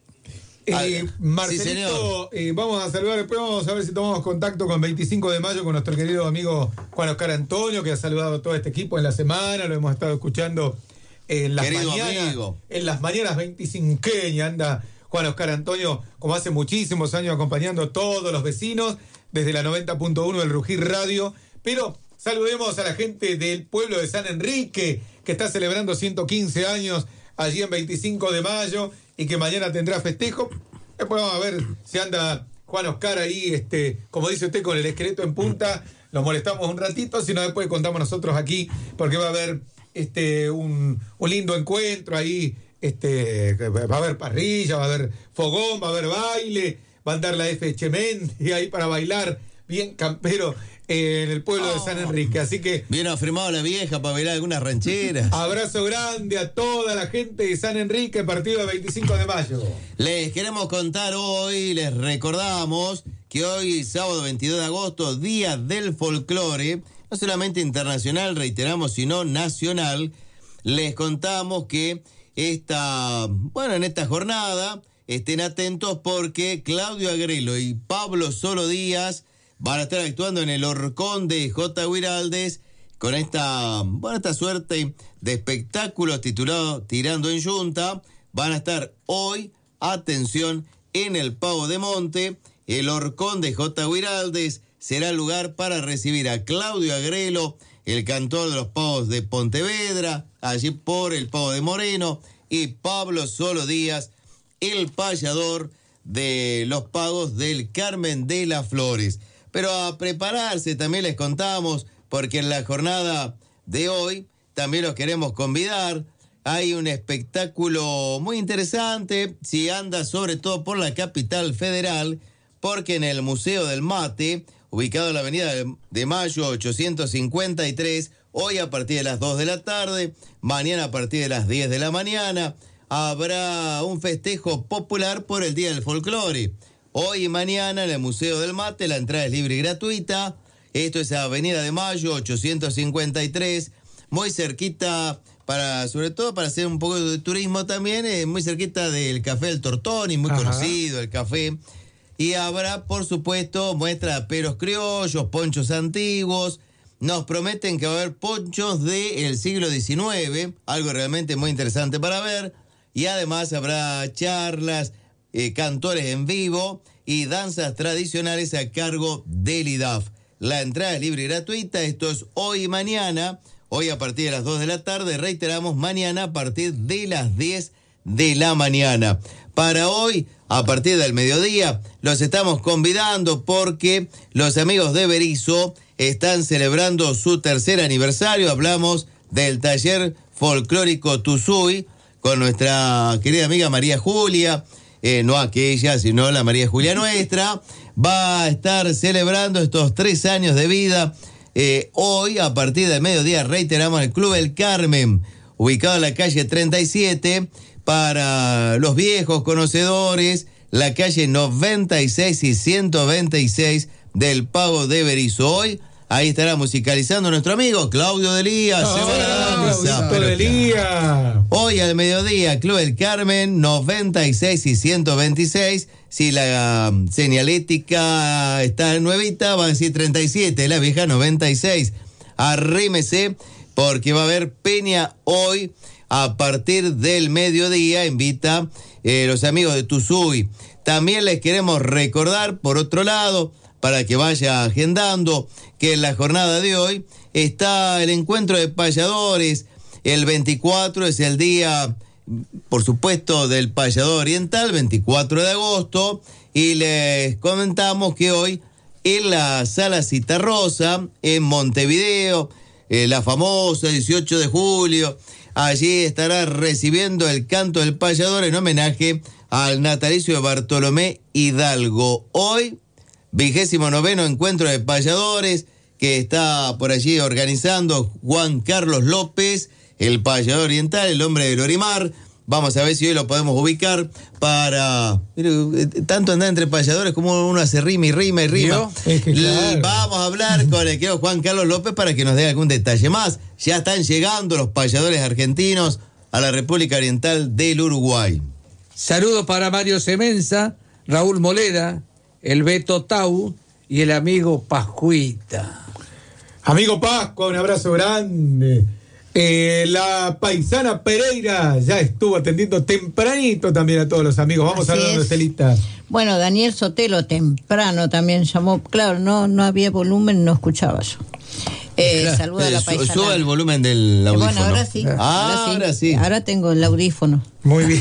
Eh, Marcelito, sí, eh, vamos a saludar después, vamos a ver si tomamos contacto con veinticinco de mayo con nuestro querido amigo Juan Oscar Antonio, que ha saludado a todo este equipo en la semana, lo hemos estado escuchando en las querido mañanas. Amigo. En las mañanas veinticinqueñas anda Juan Oscar Antonio, como hace muchísimos años, acompañando a todos los vecinos desde la noventa punto uno del Rugir Radio. Pero saludemos a la gente del pueblo de San Enrique, que está celebrando ciento quince años allí en veinticinco de mayo y que mañana tendrá festejo. Después vamos a ver si anda Juan Oscar ahí, este, como dice usted, con el esqueleto en punta. Nos molestamos un ratito, si no después contamos nosotros aquí, porque va a haber este un, un lindo encuentro ahí. Este, va a haber parrilla, va a haber fogón, va a haber baile, va a andar la F. Chemendi ahí para bailar bien campero en el pueblo oh. de San Enrique. Así que bien afirmado la vieja para bailar algunas rancheras. Abrazo grande a toda la gente de San Enrique, partido del veinticinco de mayo. Les queremos contar hoy, les recordamos que hoy, sábado veintidós de agosto, Día del Folclore, no solamente internacional, reiteramos, sino nacional. Les contamos que esta, bueno, en esta jornada estén atentos porque Claudio Agrelo y Pablo Solo Díaz van a estar actuando en el Horcón de J. Huiraldes con esta, bueno, esta suerte de espectáculos titulado Tirando en Yunta. Van a estar hoy, atención, en el Pavo de Monte. El Horcón de J. Huiraldes será el lugar para recibir a Claudio Agrelo, el cantor de los Pavos de Pontevedra, allí por el Pavo de Moreno, y Pablo Solo Díaz, el payador de los Pavos del Carmen de las Flores. Pero a prepararse también les contamos, porque en la jornada de hoy también los queremos convidar. Hay un espectáculo muy interesante, si anda sobre todo por la capital federal, porque en el Museo del Mate, ubicado en la avenida de Mayo ochocientos cincuenta y tres, hoy a partir de las dos de la tarde, mañana a partir de las diez de la mañana, habrá un festejo popular por el Día del Folclore. Hoy y mañana en el Museo del Mate, la entrada es libre y gratuita. Esto es Avenida de Mayo, ochocientos cincuenta y tres, muy cerquita, para, sobre todo para hacer un poco de turismo también, eh, muy cerquita del Café El Tortoni, muy Ajá. conocido el café. Y habrá, por supuesto, muestra de peros criollos, ponchos antiguos. Nos prometen que va a haber ponchos del siglo diecinueve, algo realmente muy interesante para ver. Y además habrá charlas, Eh, cantores en vivo y danzas tradicionales a cargo del I D A F. La entrada es libre y gratuita. Esto es hoy y mañana. Hoy a partir de las dos de la tarde. Reiteramos, mañana a partir de las diez de la mañana. Para hoy, a partir del mediodía, los estamos convidando porque los amigos de Berizo están celebrando su tercer aniversario. Hablamos del taller folclórico Tuzuy con nuestra querida amiga María Julia. Eh, no aquella, sino la María Julia nuestra, va a estar celebrando estos tres años de vida. Eh, hoy, a partir del mediodía, reiteramos, el Club El Carmen, ubicado en la calle treinta y siete, para los viejos conocedores, la calle noventa y seis y ciento veintiséis del Pago de Berizo. Hoy, Ahí estará musicalizando nuestro amigo Claudio Delía. Oh, se va a la danza, Claudito pero Delía. hoy al mediodía, Club El Carmen, noventa y seis y ciento veintiséis. Si la um, señalética está nuevita, va a decir treinta y siete. La vieja, noventa y seis. Arrímese, porque va a haber peña hoy a partir del mediodía. Invita eh, los amigos de Tuzui. También les queremos recordar, por otro lado, para que vaya agendando, que en la jornada de hoy está el encuentro de payadores. El veinticuatro es el día, por supuesto, del payador oriental, veinticuatro de agosto, y les comentamos que hoy en la Sala Citarrosa, en Montevideo, eh, la famosa dieciocho de julio, allí estará recibiendo el canto del payador en homenaje al natalicio de Bartolomé Hidalgo. Hoy, vigésimo noveno encuentro de payadores, que está por allí organizando Juan Carlos López, el payador oriental, el hombre del Orimar. Vamos a ver si hoy lo podemos ubicar para... Mire, tanto andar entre payadores como uno hace rima y rima y rima. Es que claro. Vamos a hablar con el querido Juan Carlos López para que nos dé algún detalle más. Ya están llegando los payadores argentinos a la República Oriental del Uruguay. Saludos para Mario Semenza, Raúl Molera, el Beto Tau y el amigo Pascuita. Amigo Pascua, un abrazo grande. Eh, la paisana Pereira ya estuvo atendiendo tempranito también a todos los amigos. Vamos Así hablando, es. Estelita. Bueno, Daniel Sotelo temprano también llamó. Claro, no, no había volumen, no escuchaba yo. Eh, Claro. Saluda a la Eh, su- paisana. Suba el volumen del Eh, audífono. Bueno, ahora sí. Ah, ahora sí. Ahora tengo el audífono. Muy bien.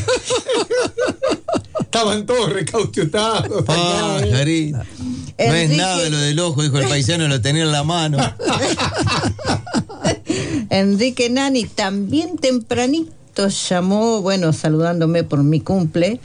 Estaban todos recauchutados. Ah, Jari. No es Enrique- nada de lo del ojo, dijo el paisano, lo tenía en la mano. Enrique Nani también tempranito llamó, bueno, saludándome por mi cumple.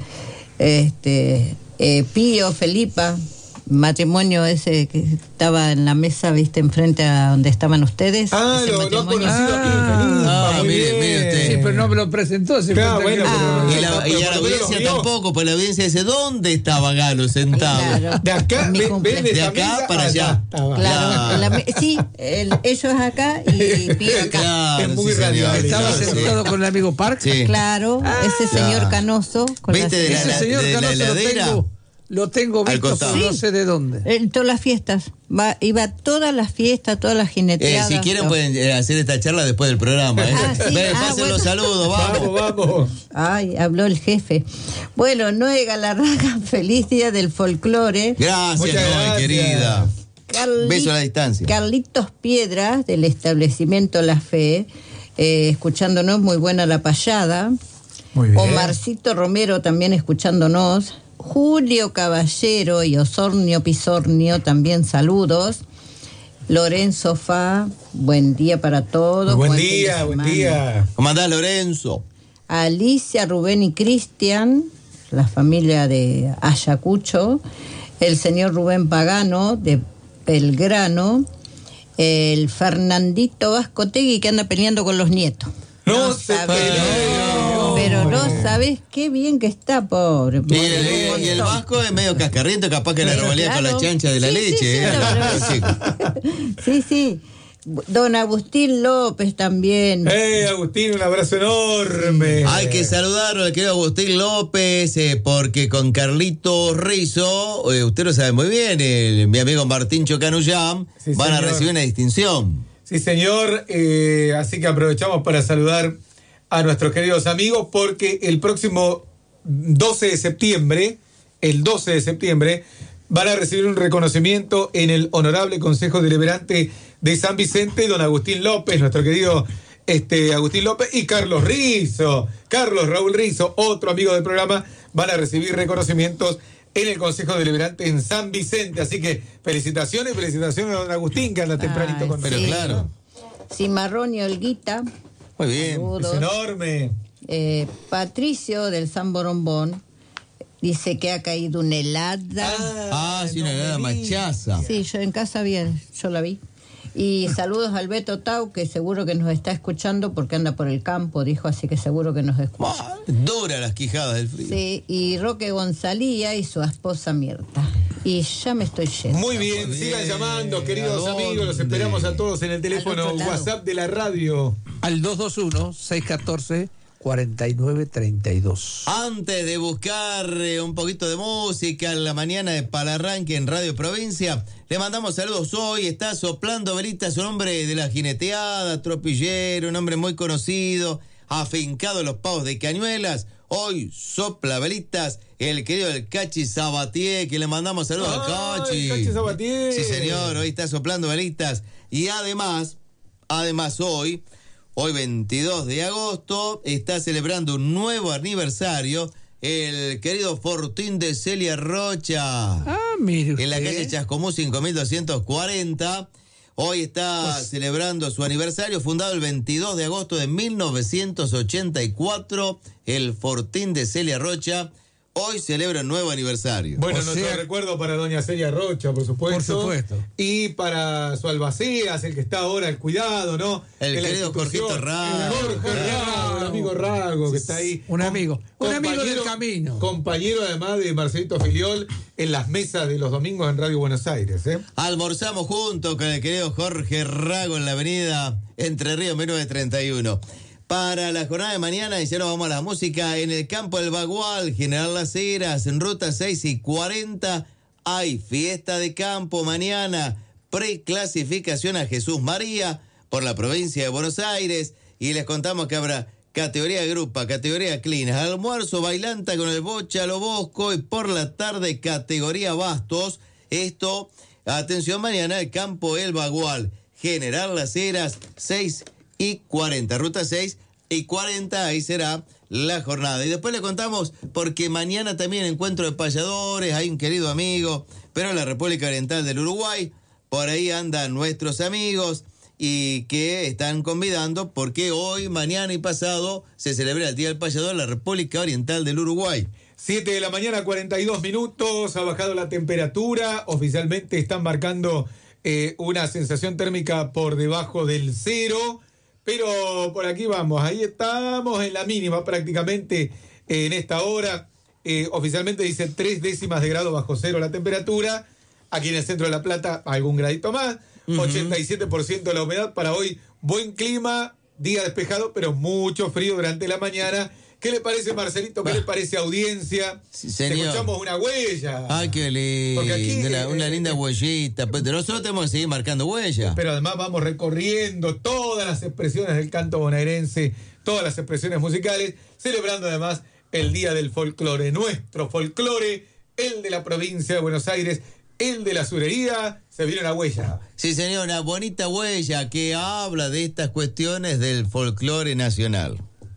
Este, eh, Pío, Felipa, matrimonio ese que estaba en la mesa, viste, enfrente a donde estaban ustedes. Ah, ese lo, lo ha matrimonio. conocido aquí en Felipa. Ah, Muy mire, bien. mire usted. Sí, pero no me lo presentó. Se Claro, cuenta bueno, que- pero- Y, la, y a la por lo menos audiencia vio. tampoco, pues la audiencia dice, ¿dónde estaba Galo sentado? Claro. De acá, En mi ven, cumple. ven De esa acá mesa para allá. estaba. Claro, Claro. en la me- sí, el- ellos acá y Pío acá. Claro, Es muy sí, señor. radial. Estaba Claro, sí. sentado con el amigo Park. Sí. Claro, ese señor Claro. Canoso. Con ¿Viste de las- la- Ese señor de la Canoso lo heladera? tengo, lo tengo Al visto, costado. pero no sé de dónde. En todas las fiestas. Va, iba a todas las fiestas, todas las Eh, jineteadas. si quieren todo. pueden eh, hacer esta charla después del programa. ¿eh? Ah, sí. Ven, Ah, pasen bueno. los saludos, vamos. Vamos, vamos. Ay, habló el jefe. Bueno, Noé Galarraga, feliz día del folclore. Gracias, Muchas Noé, gracias. querida. Carli- Beso a la distancia. Carlitos Piedras, del establecimiento La Fe, eh, escuchándonos, muy buena la payada. Muy bien. Omarcito Romero también escuchándonos. Julio Caballero y Osornio Pisornio también saludos. Lorenzo Fa, buen día para todos. Buen fin de día, buen semana. día. ¿Cómo andás, Lorenzo? Alicia, Rubén y Cristian, la familia de Ayacucho. El señor Rubén Pagano, de Belgrano. El Fernandito Vascotegui, que anda peleando con los nietos. No, se sabés, peleó. Pero no sabes qué bien que está, pobre. Y el, y el Vasco es medio cascarriento, capaz que le Pero revolea con claro. la chancha de la Sí, leche. sí, sí, ¿eh? la verdad. Sí. Sí, sí. Don Agustín López también. Eh, Agustín, un abrazo enorme. Hay que saludarlo al querido Agustín López, eh, porque con Carlito Rizzo, eh, usted lo sabe muy bien, el- mi amigo Martín Chocanuyam, Sí, van a señor. recibir una distinción. Sí, señor. Eh, así que aprovechamos para saludar a nuestros queridos amigos porque el próximo doce de septiembre, el doce de septiembre, van a recibir un reconocimiento en el Honorable Consejo Deliberante de San Vicente, don Agustín López, nuestro querido este, Agustín López y Carlos Rizzo. Carlos Raúl Rizzo, otro amigo del programa, van a recibir reconocimientos en el Consejo Deliberante en San Vicente. Así que felicitaciones, felicitaciones a don Agustín, que anda tempranito Ay, con Pero sí. claro, Cimarrón y Olguita. muy bien. Saludos. Es enorme. Eh, Patricio del San Borombón dice que ha caído una helada. Ah, sí, una helada machaza. Sí, yo en casa bien, yo la vi. Y saludos al Beto Tau, que seguro que nos está escuchando porque anda por el campo, dijo, así que seguro que nos escucha. Ah, dura las quijadas del frío. Sí, y Roque Gonzalía y su esposa Mirta. y ya me estoy yendo. Muy bien, Muy sigan bien. llamando, queridos amigos. Los esperamos a todos en el teléfono WhatsApp de la radio. Al dos dos uno, seis uno cuatro, cuatro nueve tres dos. Antes de buscar eh, un poquito de música en la mañana de Palarranque en Radio Provincia, le mandamos saludos hoy. Está soplando velitas, un hombre de la jineteada, tropillero, un hombre muy conocido, afincado en los pavos de Cañuelas. Hoy sopla velitas el querido el Cachi Sabatier, que le mandamos saludos al Cachi. Cachi Sabatier. Sí, señor, hoy está soplando velitas. Y además, además hoy, hoy veintidós de agosto, está celebrando un nuevo aniversario el querido Fortín de Celia Rocha. Ah, mire usted. En la calle Chascomús cinco mil doscientos cuarenta. Hoy está pues, celebrando su aniversario, fundado el veintidós de agosto de mil novecientos ochenta y cuatro, el Fortín de Celia Rocha. Hoy celebra un nuevo aniversario. Bueno, o nuestro sea, recuerdo para doña Celia Rocha, por supuesto. Por supuesto. Y para su albaceas, el que está ahora al cuidado, ¿no? El querido Jorgito Rago. Jorge Rago, el amigo Rago, que está ahí. Un amigo, un amigo del camino. Compañero además de Marcelito Filiol en las mesas de los domingos en Radio Buenos Aires, ¿eh? Almorzamos juntos con el querido Jorge Rago en la avenida Entre Ríos mil novecientos treinta y uno. Para la jornada de mañana, y ya nos vamos a la música, en el campo del Bagual, General Las Heras, en ruta seis y cuarenta, hay fiesta de campo mañana, preclasificación a Jesús María por la provincia de Buenos Aires, y les contamos que habrá categoría grupa, categoría clean, almuerzo, bailanta con el Bocha Lo Bosco, y por la tarde categoría bastos. Esto, atención, mañana el campo El Bagual, General Las Heras, seis y cuarenta, ruta seis y cuarenta, ahí será la jornada. Y después le contamos, porque mañana también encuentro de payadores, hay un querido amigo, pero en la República Oriental del Uruguay, por ahí andan nuestros amigos y que están convidando, porque hoy, mañana y pasado se celebra el Día del Payador en la República Oriental del Uruguay. siete de la mañana, cuarenta y dos minutos, ha bajado la temperatura, oficialmente están marcando eh, una sensación térmica por debajo del cero. Pero por aquí vamos, ahí estamos en la mínima prácticamente eh, en esta hora. Eh, oficialmente dice tres décimas de grado bajo cero la temperatura. Aquí en el centro de La Plata algún gradito más. Uh-huh. ochenta y siete por ciento de la humedad para hoy. Buen clima, día despejado, pero mucho frío durante la mañana. ¿Qué le parece, Marcelito? ¿Qué bah. le parece, audiencia? Sí, escuchamos una huella. Ay, qué lindo. Porque aquí, la, una eh, linda huellita. Pero nosotros tenemos que seguir marcando huella. Pero además vamos recorriendo todas las expresiones del canto bonaerense, todas las expresiones musicales, celebrando además el Día del Folclore. Nuestro folclore, el de la provincia de Buenos Aires, el de la surería. Se viene una huella. Sí, señor, una bonita huella que habla de estas cuestiones del folclore nacional.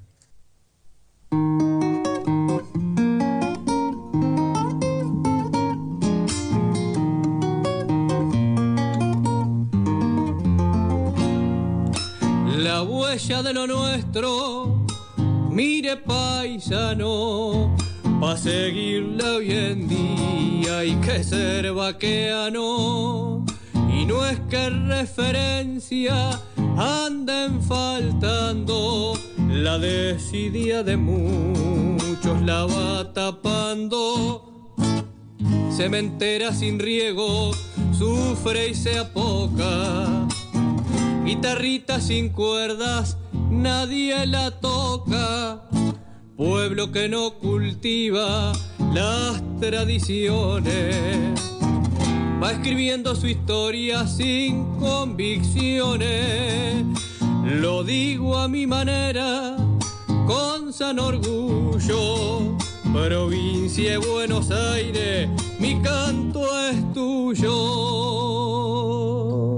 La huella de lo nuestro, mire paisano, pa' seguirla hoy en día hay que ser vaqueano. Y no es que referencia anden faltando, la desidia de muchos la va tapando. Cementera sin riego, sufre y se apoca. Guitarrita sin cuerdas, nadie la toca. Pueblo que no cultiva las tradiciones, va escribiendo su historia sin convicciones. Lo digo a mi manera, con sano orgullo. Provincia de Buenos Aires, mi canto es tuyo.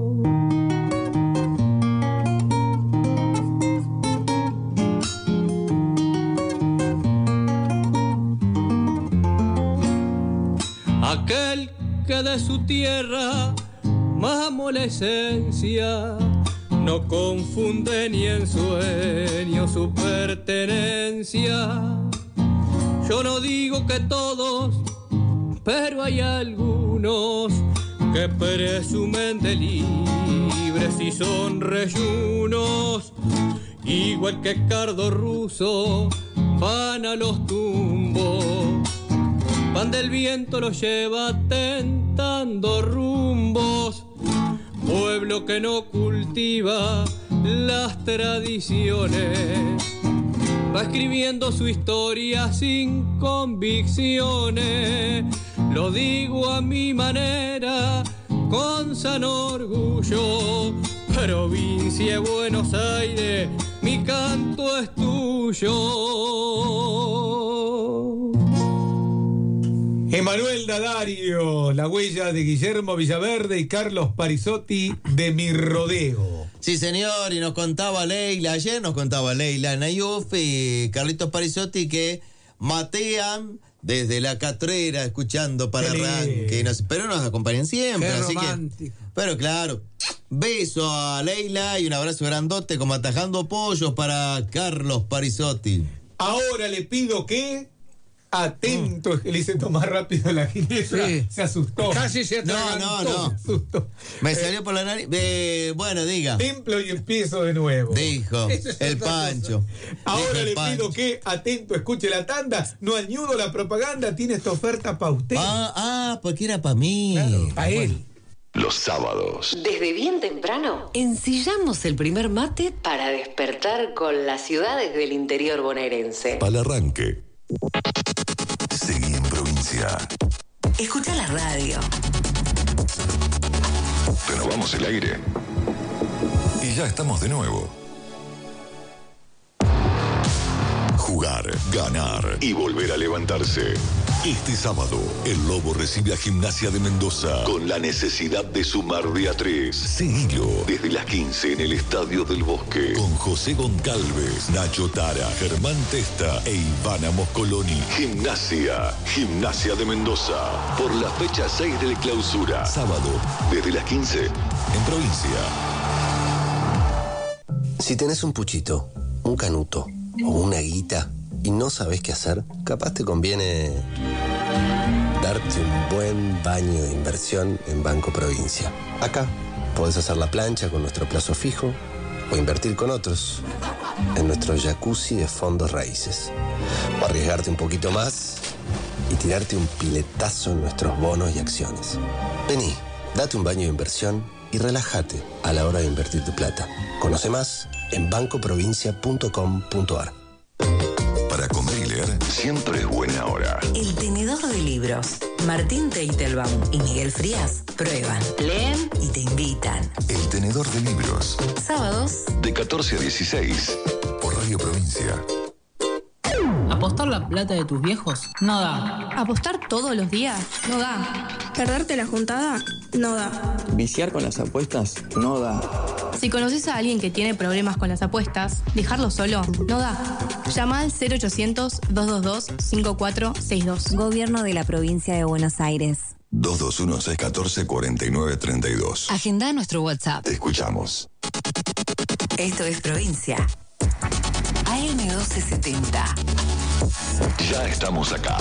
Aquel que de su tierra mamó la esencia, no confunde ni en sueño su pertenencia. Yo no digo que todos, pero hay algunos que presumen de libres y son reyunos. Igual que Cardo Russo van a los tumbos van del viento los lleva tentando rumbos. Pueblo que no cultiva las tradiciones, va escribiendo su historia sin convicciones. Lo digo a mi manera, con sano orgullo. Provincia de Buenos Aires, mi canto es tuyo. Emanuel Daddario, La huella de Guillermo Villaverde y Carlos Parisotti de Mi Rodeo. Sí, señor, y nos contaba Leila, ayer nos contaba Leila Nayuf y Carlitos Parisotti que matean desde la Catrera escuchando para arranque. Nos, pero nos acompañan siempre, Qué así romántico. que. Pero claro, beso a Leila y un abrazo grandote como atajando pollos para Carlos Parisotti. Ahora le pido que. Atento, que le hice tomar rápido la ginebra. Sí. Se asustó. Casi se No, atragantó. no, no. Se asustó. Me salió por la nariz. Eh, bueno, diga. Templo y empiezo de nuevo. Dijo Eso es el otra Pancho. Ahora Dijo el le Pancho. pido que, atento, escuche la tanda. No añudo la propaganda, tiene esta oferta para usted. Ah, ah, porque era para mí. Claro, para él. Los sábados. Desde bien temprano, ensillamos el primer mate para despertar con las ciudades del interior bonaerense. Para el arranque. Seguí en provincia. Escucha la radio. Renovamos el aire. Y ya estamos de nuevo. Jugar, ganar y volver a levantarse. Este sábado, el Lobo recibe a Gimnasia de Mendoza con la necesidad de sumar de a tres. Seguilo desde las quince en el Estadio del Bosque con José Goncalves, Nacho Tara, Germán Testa e Ivana Moscoloni. Gimnasia, Gimnasia de Mendoza. Por la fecha seis de la clausura. Sábado, desde las quince en provincia. Si tenés un puchito, un canuto o una guita y no sabés qué hacer, capaz te conviene darte un buen baño de inversión en Banco Provincia. Acá podés hacer la plancha con nuestro plazo fijo o invertir con otros en nuestro jacuzzi de fondos raíces. O arriesgarte un poquito más y tirarte un piletazo en nuestros bonos y acciones. Vení, date un baño de inversión y relájate a la hora de invertir tu plata. Conoce más en banco provincia punto com punto a r. Para comer y leer, siempre es buena hora. El tenedor de libros. Martín Teitelbaum y Miguel Frías prueban, leen y te invitan. El tenedor de libros. Sábados De catorce a dieciséis. Por Radio Provincia. ¿Apostar la plata de tus viejos? No da. ¿Apostar todos los días? No da. ¿Perderte la juntada? No da. ¿Viciar con las apuestas? No da. Si conoces a alguien que tiene problemas con las apuestas, dejarlo solo no da. Llama al cero ochocientos, dos dos dos, cinco cuatro seis dos. Gobierno de la Provincia de Buenos Aires. dos dos uno, seis uno cuatro, cuatro nueve tres dos. Agenda nuestro WhatsApp. Te escuchamos. Esto es Provincia. A M doce setenta. Ya estamos acá.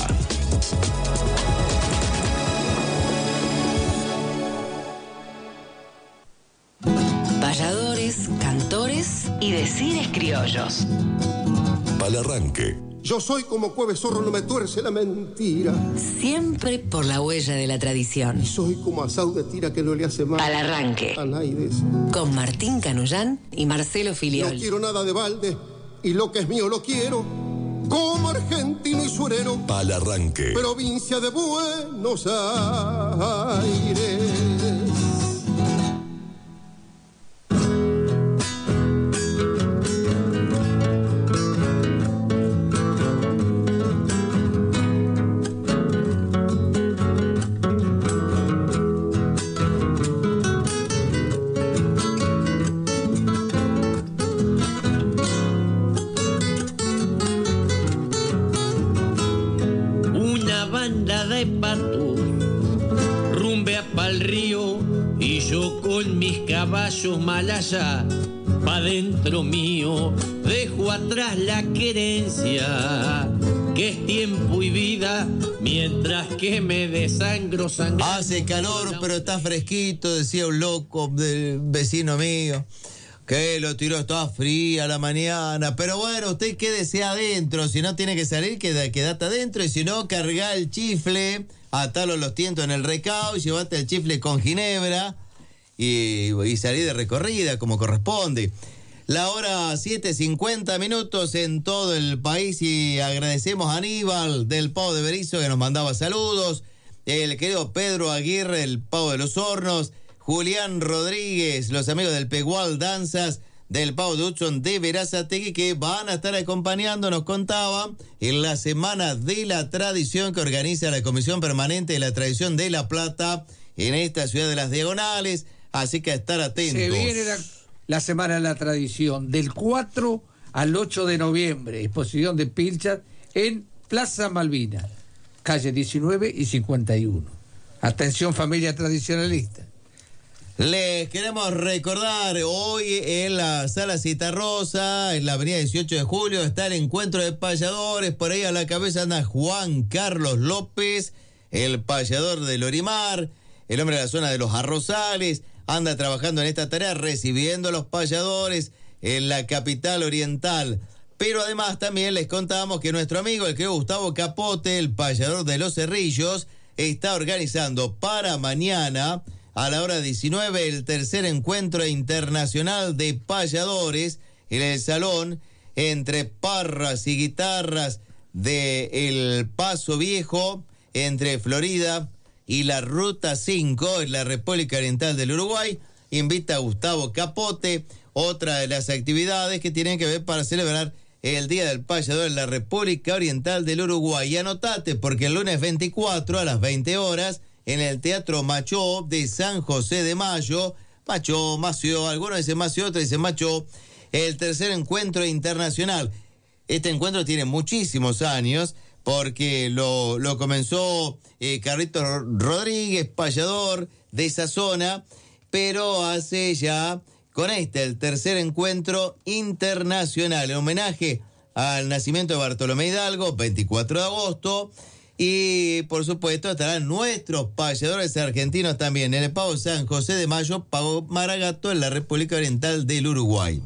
Payadores, cantores y decires criollos. Para el arranque. Yo soy como Cueve Zorro, no me tuerce la mentira. Siempre por la huella de la tradición. Y soy como Asau de Tira que no le hace mal. Al arranque. A Naides. Con Martín Canullán y Marcelo Filiol. No quiero nada de balde y lo que es mío lo quiero. Como argentino y surero. Para el arranque. Provincia de Buenos Aires. De patos rumbea pa'l río y yo con mis caballos malaya pa' dentro mío dejo atrás la querencia que es tiempo y vida mientras que me desangro sangre. Hace calor pero está fresquito, decía un loco del vecino mío. Que lo tiró, estaba fría la mañana. Pero bueno, usted quédese adentro. Si no tiene que salir, queda, quedate adentro. Y si no, cargá el chifle, atalo los tientos en el recao y llevate el chifle con ginebra y, y salí de recorrida como corresponde. La hora siete cincuenta minutos en todo el país y agradecemos a Aníbal del Pavo de Berizo que nos mandaba saludos. El querido Pedro Aguirre, el Pavo de los Hornos. Julián Rodríguez, los amigos del Pegual Danzas, del Pavo de Hudson de Verazategui, que van a estar acompañando, nos contaba, en la Semana de la Tradición que organiza la Comisión Permanente de la Tradición de La Plata en esta ciudad de las Diagonales, así que a estar atentos. Se viene la, la Semana de la Tradición, del cuatro al ocho de noviembre, exposición de pilchas en Plaza Malvina, calle diecinueve y cincuenta y uno. Atención familia tradicionalista. Les queremos recordar, hoy en la Sala Citarrosa, en la avenida dieciocho de julio, está el encuentro de payadores. Por ahí a la cabeza anda Juan Carlos López, el payador del Orimar, el hombre de la zona de los Arrozales, anda trabajando en esta tarea, recibiendo a los payadores en la capital oriental. Pero además también les contamos que nuestro amigo, el querido Gustavo Capote, el payador de Los Cerrillos, está organizando para mañana, a la hora diecinueve, el tercer encuentro internacional de payadores en el salón entre parras y guitarras de El Paso Viejo, entre Florida y la Ruta cinco en la República Oriental del Uruguay. Invita a Gustavo Capote, otra de las actividades que tienen que ver para celebrar el Día del Payador en la República Oriental del Uruguay. Y anotate, porque el lunes veinticuatro a las veinte horas, en el Teatro Machó de San José de Mayo, Machó, Mació, algunos dicen Mació, otros dicen Machó, el tercer encuentro internacional. Este encuentro tiene muchísimos años, porque lo, lo comenzó eh, Carlitos Rodríguez, payador de esa zona, pero hace ya, con este, el tercer encuentro internacional, en homenaje al nacimiento de Bartolomé Hidalgo, veinticuatro de agosto, y por supuesto estarán nuestros payadores argentinos también en el Pavo San José de Mayo, Pavo Maragato, en la República Oriental del Uruguay.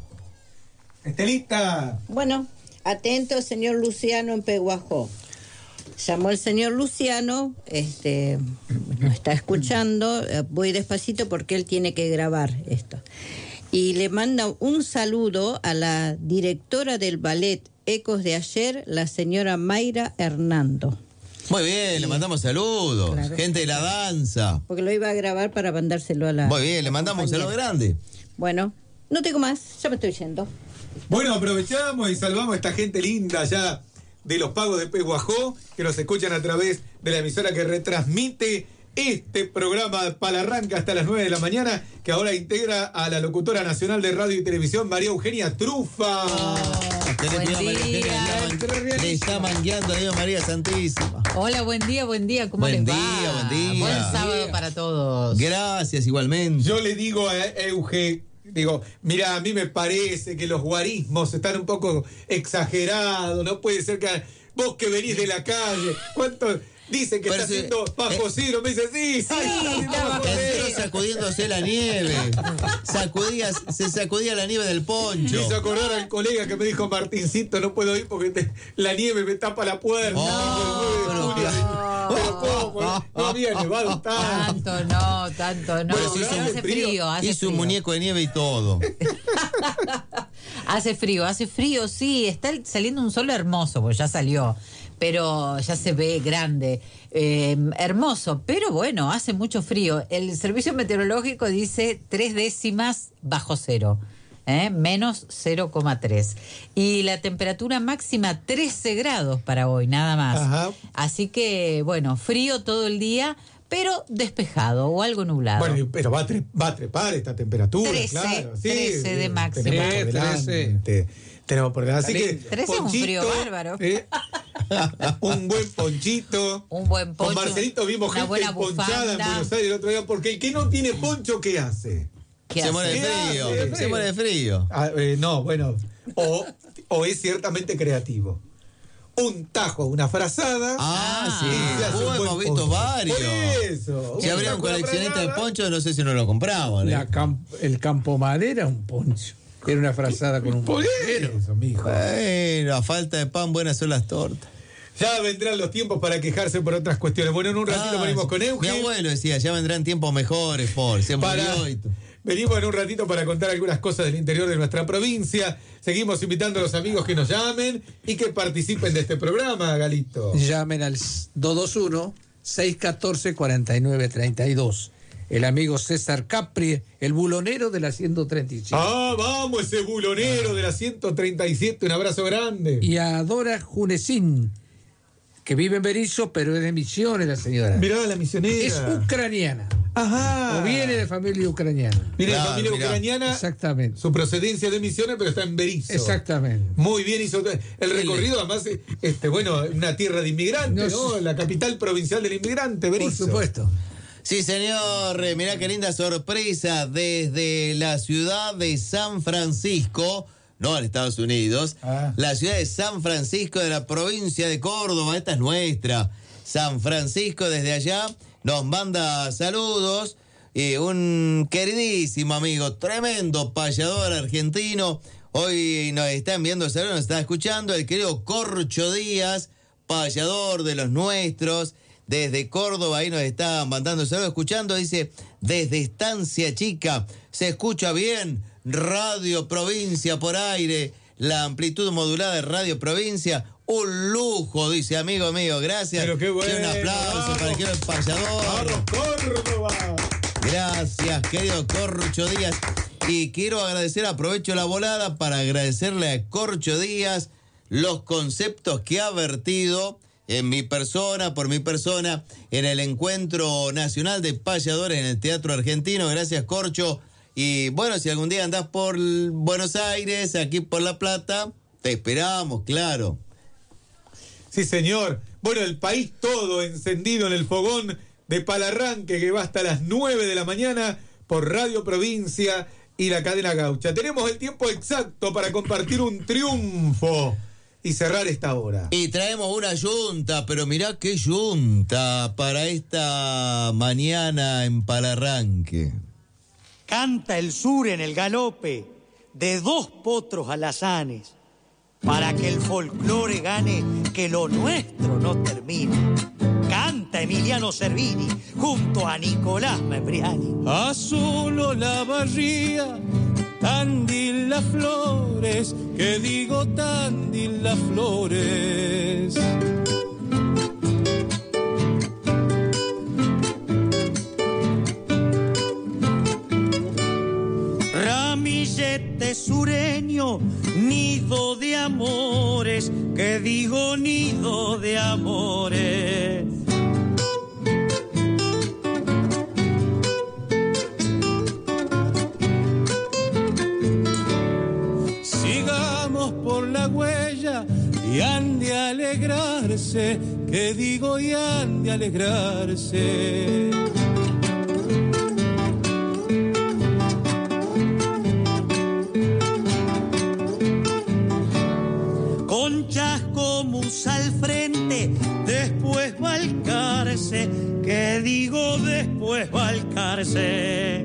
Estelita. Bueno, atento, señor Luciano en Peguajó. Llamó el señor Luciano, este, nos está escuchando, voy despacito porque él tiene que grabar esto. Y le manda un saludo a la directora del ballet Ecos de Ayer, la señora Mayra Hernando. Muy bien, sí. Le mandamos saludos, claro. Gente de la danza. Porque lo iba a grabar para mandárselo a la... Muy bien, le mandamos un saludo grande. Bueno, no tengo más, ya me estoy yendo. Bueno, aprovechamos y saludamos a esta gente linda ya de los Pagos de Peguajó, que nos escuchan a través de la emisora que retransmite este programa Palarranca hasta las nueve de la mañana, que ahora integra a la locutora nacional de radio y televisión, María Eugenia Trufa. Oh, buen día. Le está mangueando a Dios María Santísima. Hola, buen día, buen día, ¿cómo buen les va? Buen día, buen día. Buen sábado para todos. Gracias, igualmente. Yo le digo a Euge, digo, mira, a mí me parece que los guarismos están un poco exagerados, no puede ser que vos que venís de la calle, ¿cuánto... Dicen que pero está haciendo bajo eh, cero, me dice, sí, sí, ay, está bajo cero. Entró sacudiéndose la nieve. Sacudía, se sacudía la nieve del poncho. Me hizo acordar al colega que me dijo, Martincito, no puedo ir porque te, la nieve me tapa la puerta. Oh, no, no, pero ¿cómo? No había nevado tanto. Tanto no, tanto no. Bueno, sí, hace, hace frío, frío, hace hizo frío. Un muñeco de nieve y todo. Hace frío, hace frío, sí. Está saliendo un sol hermoso, pues ya salió. Pero ya se ve grande, eh, hermoso, pero bueno, hace mucho frío. El servicio meteorológico dice tres décimas bajo cero, ¿eh? menos cero coma tres. Y la temperatura máxima trece grados para hoy, nada más. Ajá. Así que, bueno, frío todo el día, pero despejado o algo nublado. Bueno, pero va a, tre- va a trepar esta temperatura, trece, claro. Sí, trece de máxima. Tenemos por delante. Tenemos por delante. Así que, trece es un frío bárbaro. ¿Eh? Un buen ponchito. Un buen poncho. Con Marcelito vimos gente emponchada en Buenos Aires el otro día, porque el que no tiene poncho, ¿qué hace? ¿Qué se hace? Muere de frío. Hace? Se muere de frío. Ah, eh, no, bueno. O, o es ciertamente creativo. Un tajo, una frazada. Ah, sí. Uh, hemos visto poncho. Varios. Por eso. Si habría un coleccionista de ponchos, no sé si no lo compraban. ¿eh? La camp- el campo madera, un poncho. Era una frazada con un bolero. Eso, mijo. Bueno, a falta de pan, buenas son las tortas. Ya vendrán los tiempos para quejarse por otras cuestiones. Bueno, en un ratito Ah, venimos con Eugen. Mi abuelo decía, ya vendrán tiempos mejores, por se Para- murió y t- Venimos en un ratito para contar algunas cosas del interior de nuestra provincia. Seguimos invitando a los amigos que nos llamen y que participen de este programa, Galito. Llamen al dos dos uno, seis uno cuatro, cuatro nueve tres dos. El amigo César Capri, el bulonero de la ciento treinta y siete. Ah, vamos, ese bulonero de la ciento treinta y siete. Un abrazo grande. Y a Dora Junesín, que vive en Berizo, pero es de Misiones la señora. Mirá, la misionera. Es ucraniana. Ajá. O viene de familia ucraniana. Viene de Claro, familia mirá. ucraniana. Exactamente. Su procedencia de Misiones, pero está en Berizo. Exactamente. Muy bien hizo el recorrido, además, este, bueno, una tierra de inmigrantes, No, ¿no? sí. La capital provincial del inmigrante, Por Berizo. supuesto. Sí, señor, eh, mirá qué linda sorpresa desde la ciudad de San Francisco, no en Estados Unidos, Ah. la ciudad de San Francisco de la provincia de Córdoba, esta es nuestra. San Francisco desde allá nos manda saludos. Y un queridísimo amigo, tremendo payador argentino, hoy nos está enviando saludos, nos está escuchando, el querido Corcho Díaz, payador de los nuestros, desde Córdoba, ahí nos está mandando saludos, escuchando, dice, desde Estancia Chica, se escucha bien, Radio Provincia por aire, la amplitud modulada de Radio Provincia, un lujo, dice amigo mío, gracias. Pero qué bueno, Un aplauso vamos. para el querido payador. ¡Vamos, Córdoba! Gracias, querido Corcho Díaz. Y quiero agradecer, aprovecho la volada para agradecerle a Corcho Díaz los conceptos que ha vertido en mi persona, por mi persona, en el Encuentro Nacional de Payadores en el Teatro Argentino. Gracias, Corcho. Y bueno, si algún día andás por Buenos Aires, aquí por La Plata, te esperamos, claro. Sí, señor. Bueno, el país todo encendido en el fogón de Palarranque, que va hasta las nueve de la mañana por Radio Provincia y la cadena Gaucha. Tenemos el tiempo exacto para compartir un triunfo y cerrar esta hora. Y traemos una yunta, pero mirá qué yunta para esta mañana en Palarranque. Canta el sur en el galope de dos potros alazanes, para que el folclore gane, que lo nuestro no termine. Canta Emiliano Cervini junto a Nicolás Membriani. Azul la barría, Tandil las flores, que digo Tandil las flores. Ramillete sureño, nido de amores, que digo nido de amores. Sigamos por la huella y han de alegrarse, que digo y han de alegrarse. Con chasco musa al frente, después balcarse, que digo después balcarse.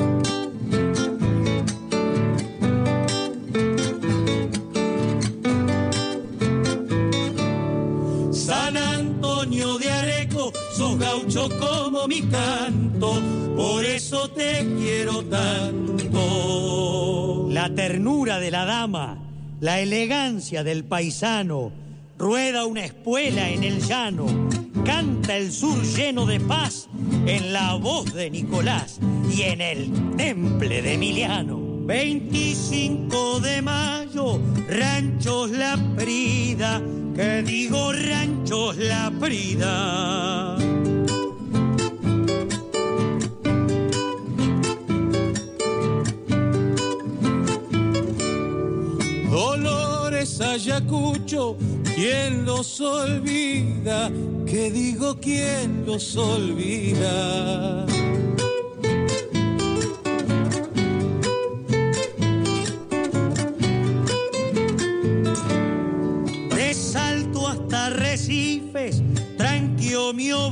San Antonio de Areco, sos gaucho como mi canto, por eso te quiero tanto. La ternura de la dama, la elegancia del paisano, rueda una espuela en el llano, canta el sur lleno de paz en la voz de Nicolás y en el temple de Emiliano. veinticinco de mayo, Ranchos La Prida, que digo Ranchos La Prida. Dolores Ayacucho, ¿quién los olvida? Que digo, ¿quién los olvida? De Salto hasta Recifes, tranquilo mío.